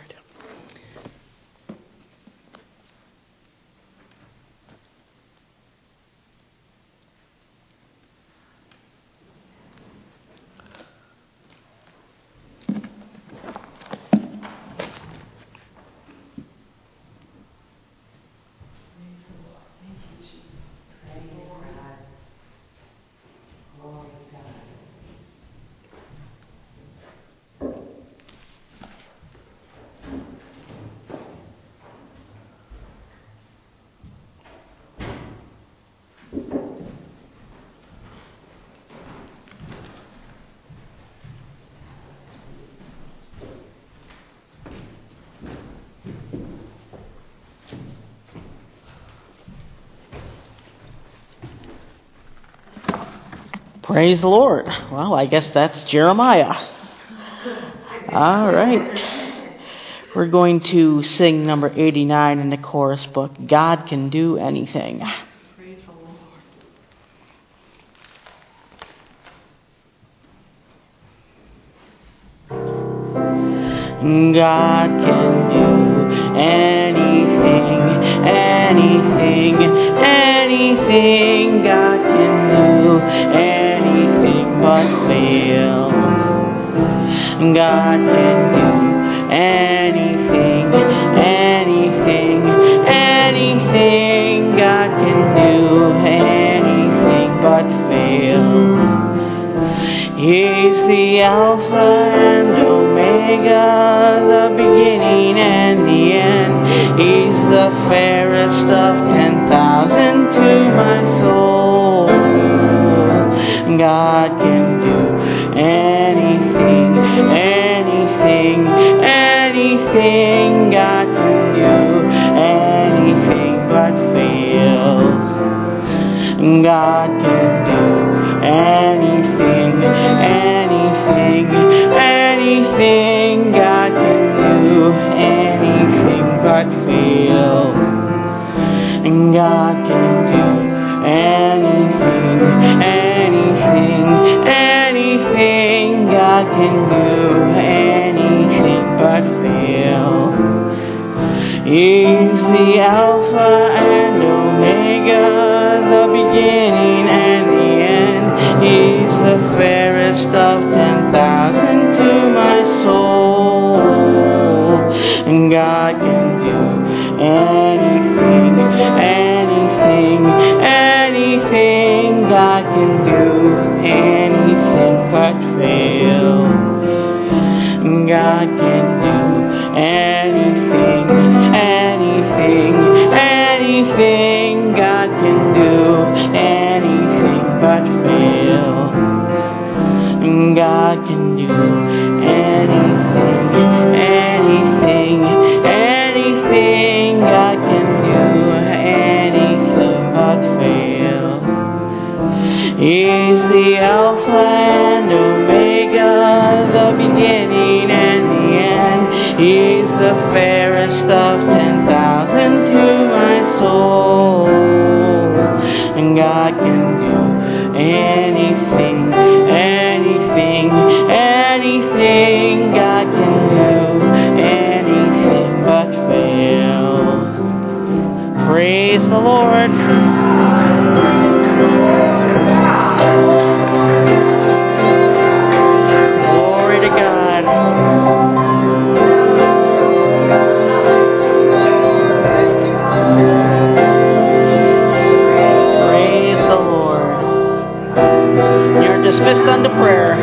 Praise the Lord. Well, I guess that's Jeremiah. All right. We're going to sing number 89 in the chorus book, God Can Do Anything. Praise the Lord. God can do anything, anything, anything. God can do anything but fail. God can do anything, anything, anything. God can do anything but fail. He's the Alpha and Omega, the beginning and the end. He's the fairest of 10,000 to my soul. God can do anything, anything, anything. God can do anything but fails. God can do anything, anything, anything. God can do anything but fail. God can do anything, anything, anything. God can do anything but fail. He's the Alpha and Omega, the beginning God can do anything, anything, anything. God can do anything but fail. God can do anything, anything, anything. God can do anything but fail. God can do anything, anything, anything. God can do anything but fail. He's the Alpha and Omega, the beginning and the end. He's the fairest of 10,000 to my soul. And God can do anything, anything, anything. God can do anything but fail. Praise the Lord. Glory to God. Praise the Lord. You're dismissed unto prayer.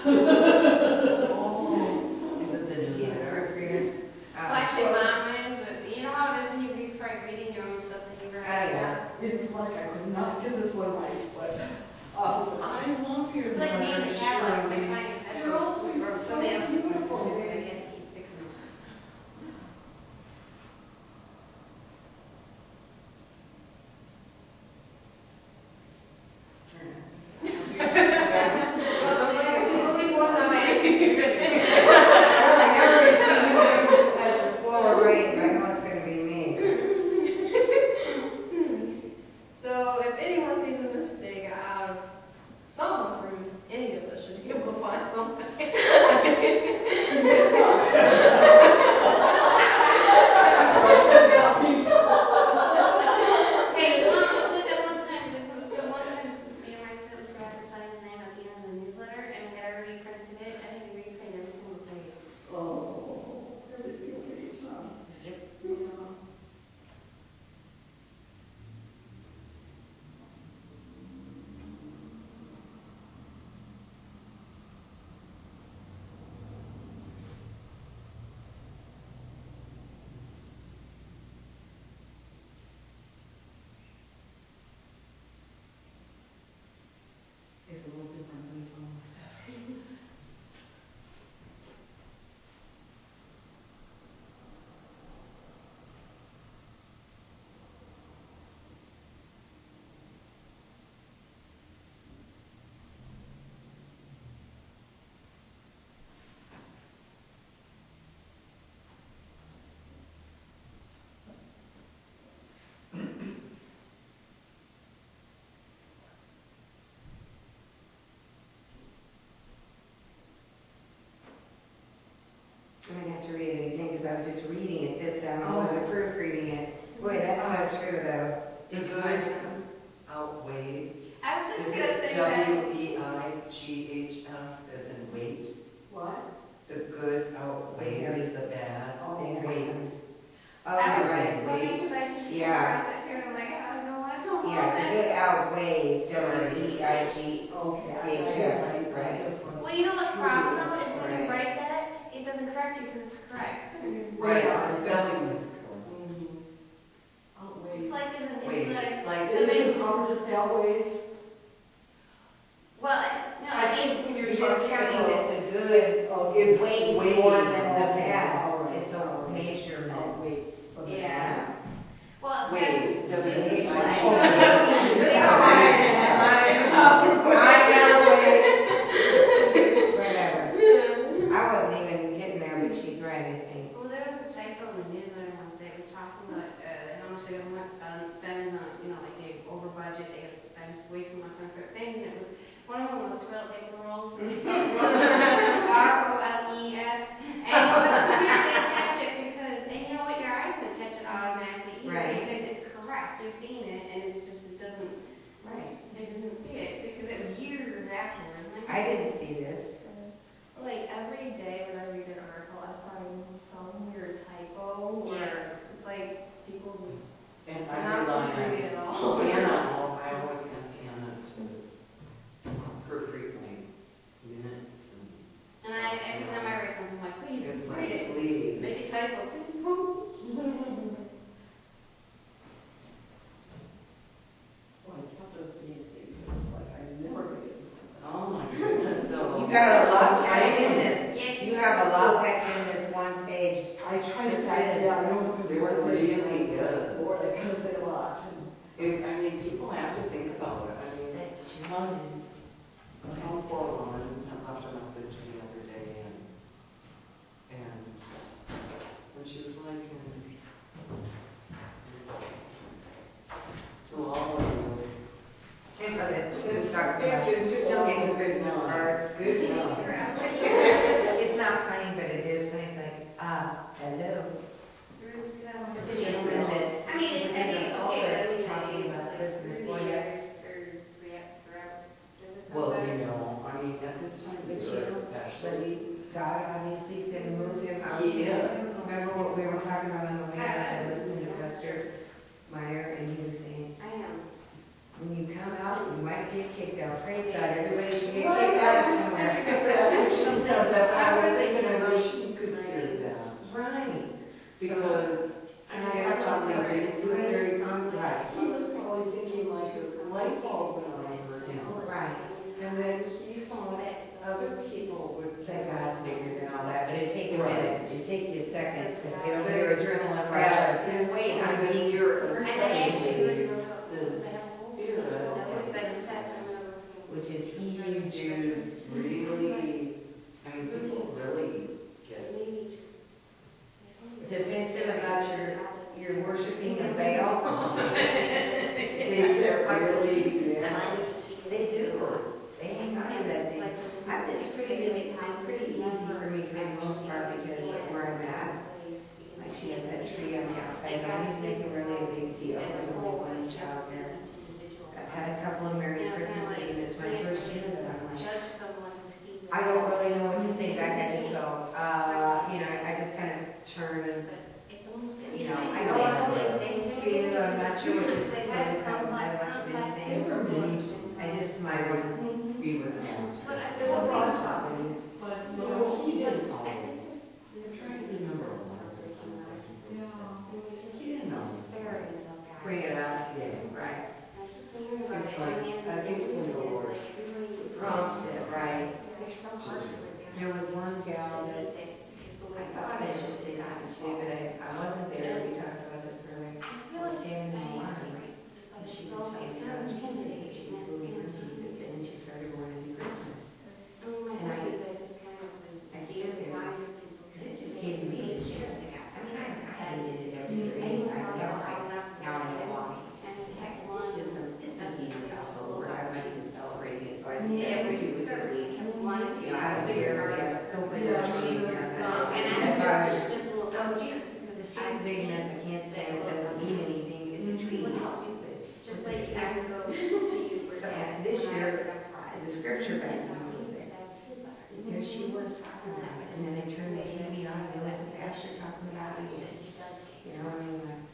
Actually, Mom is, but you know how it is when you read, reading your own stuff that you read? Yeah. It's like I could not get this one right, but I love your It's like me and the catalog, like mine. You're always so beautiful. So if anyone sees a mistake out of someone from any of us should be able to find something. Hey, the one time me and my sister tried to sign the name at the end of the newsletter, and we had already printed it. I think we reprinted every single page. Oh, every single page, huh? Yep. Yeah. It's a little different than I'm going to have to read it again because I was just reading it this time. I wasn't proofreading it. Boy, that's not true, though. The good outweighs. I was just Is going to it say that. WEIGHS as in weight? What? The good outweighs the bad. Oh, Weight. Oh, you're right. Weight. I just Yeah. write that here, and I'm like, I don't want to know Yeah, all the that. good outweighs WEIGHS. Okay, Right. Well, you know what the problem though is when you write that, it doesn't correct you because it's correct. Right. The spelling is It's like in the weight. newsletter. Like Is it proper to say always? Well, no, I mean, You're just counting that the good weighs more than the bad. It's a measurement. Yeah. well, weight. that's- WEIGHS. Whatever. I wasn't even getting there, but she's right, I think. Well, there was a typo in the newsletter once. They was talking about how much they want to spend on, like they over budget, they have to spend way too much on certain things. And it was one of them was toilet paper rolls. ROLES, and they catch it because, and you know what, your eyes would catch it automatically, Right. because it's correct. You've seen it, and it's just it doesn't. Right. It doesn't see it because it was years afterwards. And I didn't see this. Like every day when I read an article, I find some weird typo where it's like people just And I not rely proofreading at all. on Anna. I always ask Anna to proofread my minutes. And every time I read something, I'm like, please It's read it. like, please. Make a typo, please. Well, I kept those being things, like I never read it. Oh my goodness, so. You got a lot packed in this. Yes. You have a lot packed in this one page. I try to pack it down. I know it's They were really good. Or they kind of say a lot. People have to think about it. Some poor woman had left a message the other day, and when she was like, to all of you. Still getting Christmas cards. Good enough. It's not funny, but it is funny. It's like, hello. I mean, it's okay, but I mean, Talking about Christmas, boy, Well, I mean, at this time of year, especially. God obviously is going to move him out. Yeah. Remember what we were talking about on the way out? I listened to Buster Meyer, and he was saying, I am. when you come out, you might get kicked out. Praise God, everybody should get kicked out somewhere. Because, And I thought that he was very confident. right, he was probably thinking like a light bulb went on for him. Right. And then he thought other people would That think, God's bigger than all that, but it takes a Right. minute, it takes you seconds, if you don't hear adrenaline rush, His wait, how many years, And they actually would the have spirit, which is huge, huge. is really, I mean, people really get Defensive about your worshiping of Baal. really, yeah. They do, they hang on to that thing. It's pretty easy for me for the most part because of where I'm at. Like she has that tree on the outside, nobody's making really a big deal, there's only one child there. I've had a couple of Merry Christmases, and it's my first year that I'm like, I don't really know what to say back, I just go, I just kind of turn and, I don't want to say thank you, I'm not sure what to say, I just haven't said much of anything. I just smile and We were there. there's a lot of talking. But, he didn't always. I'm trying to remember a lot of this stuff. He didn't always. Bring it up. Yeah. Right. It's like, I think when the Lord. Prompts it, right. There was one gal that I thought I should say that to, but I wasn't there. We talked about this earlier. I was standing in line, and she was telling me how she was believing in Jesus, and then she started going into Christmas. And I stood there, and it just gave me this shit. I mean, I did it every day. Now I know why. This is easy also, where I'm not even celebrating it, so I every 2 weeks a week. I don't care, we have open tree here. The street's big enough, I can't say it doesn't mean anything, because the tree is stupid. Just like I would go to you for So that. this year, the scripture back a little bit. There she was talking about it, and then I turned the TV on, and let the pastor talking about it again. I mean,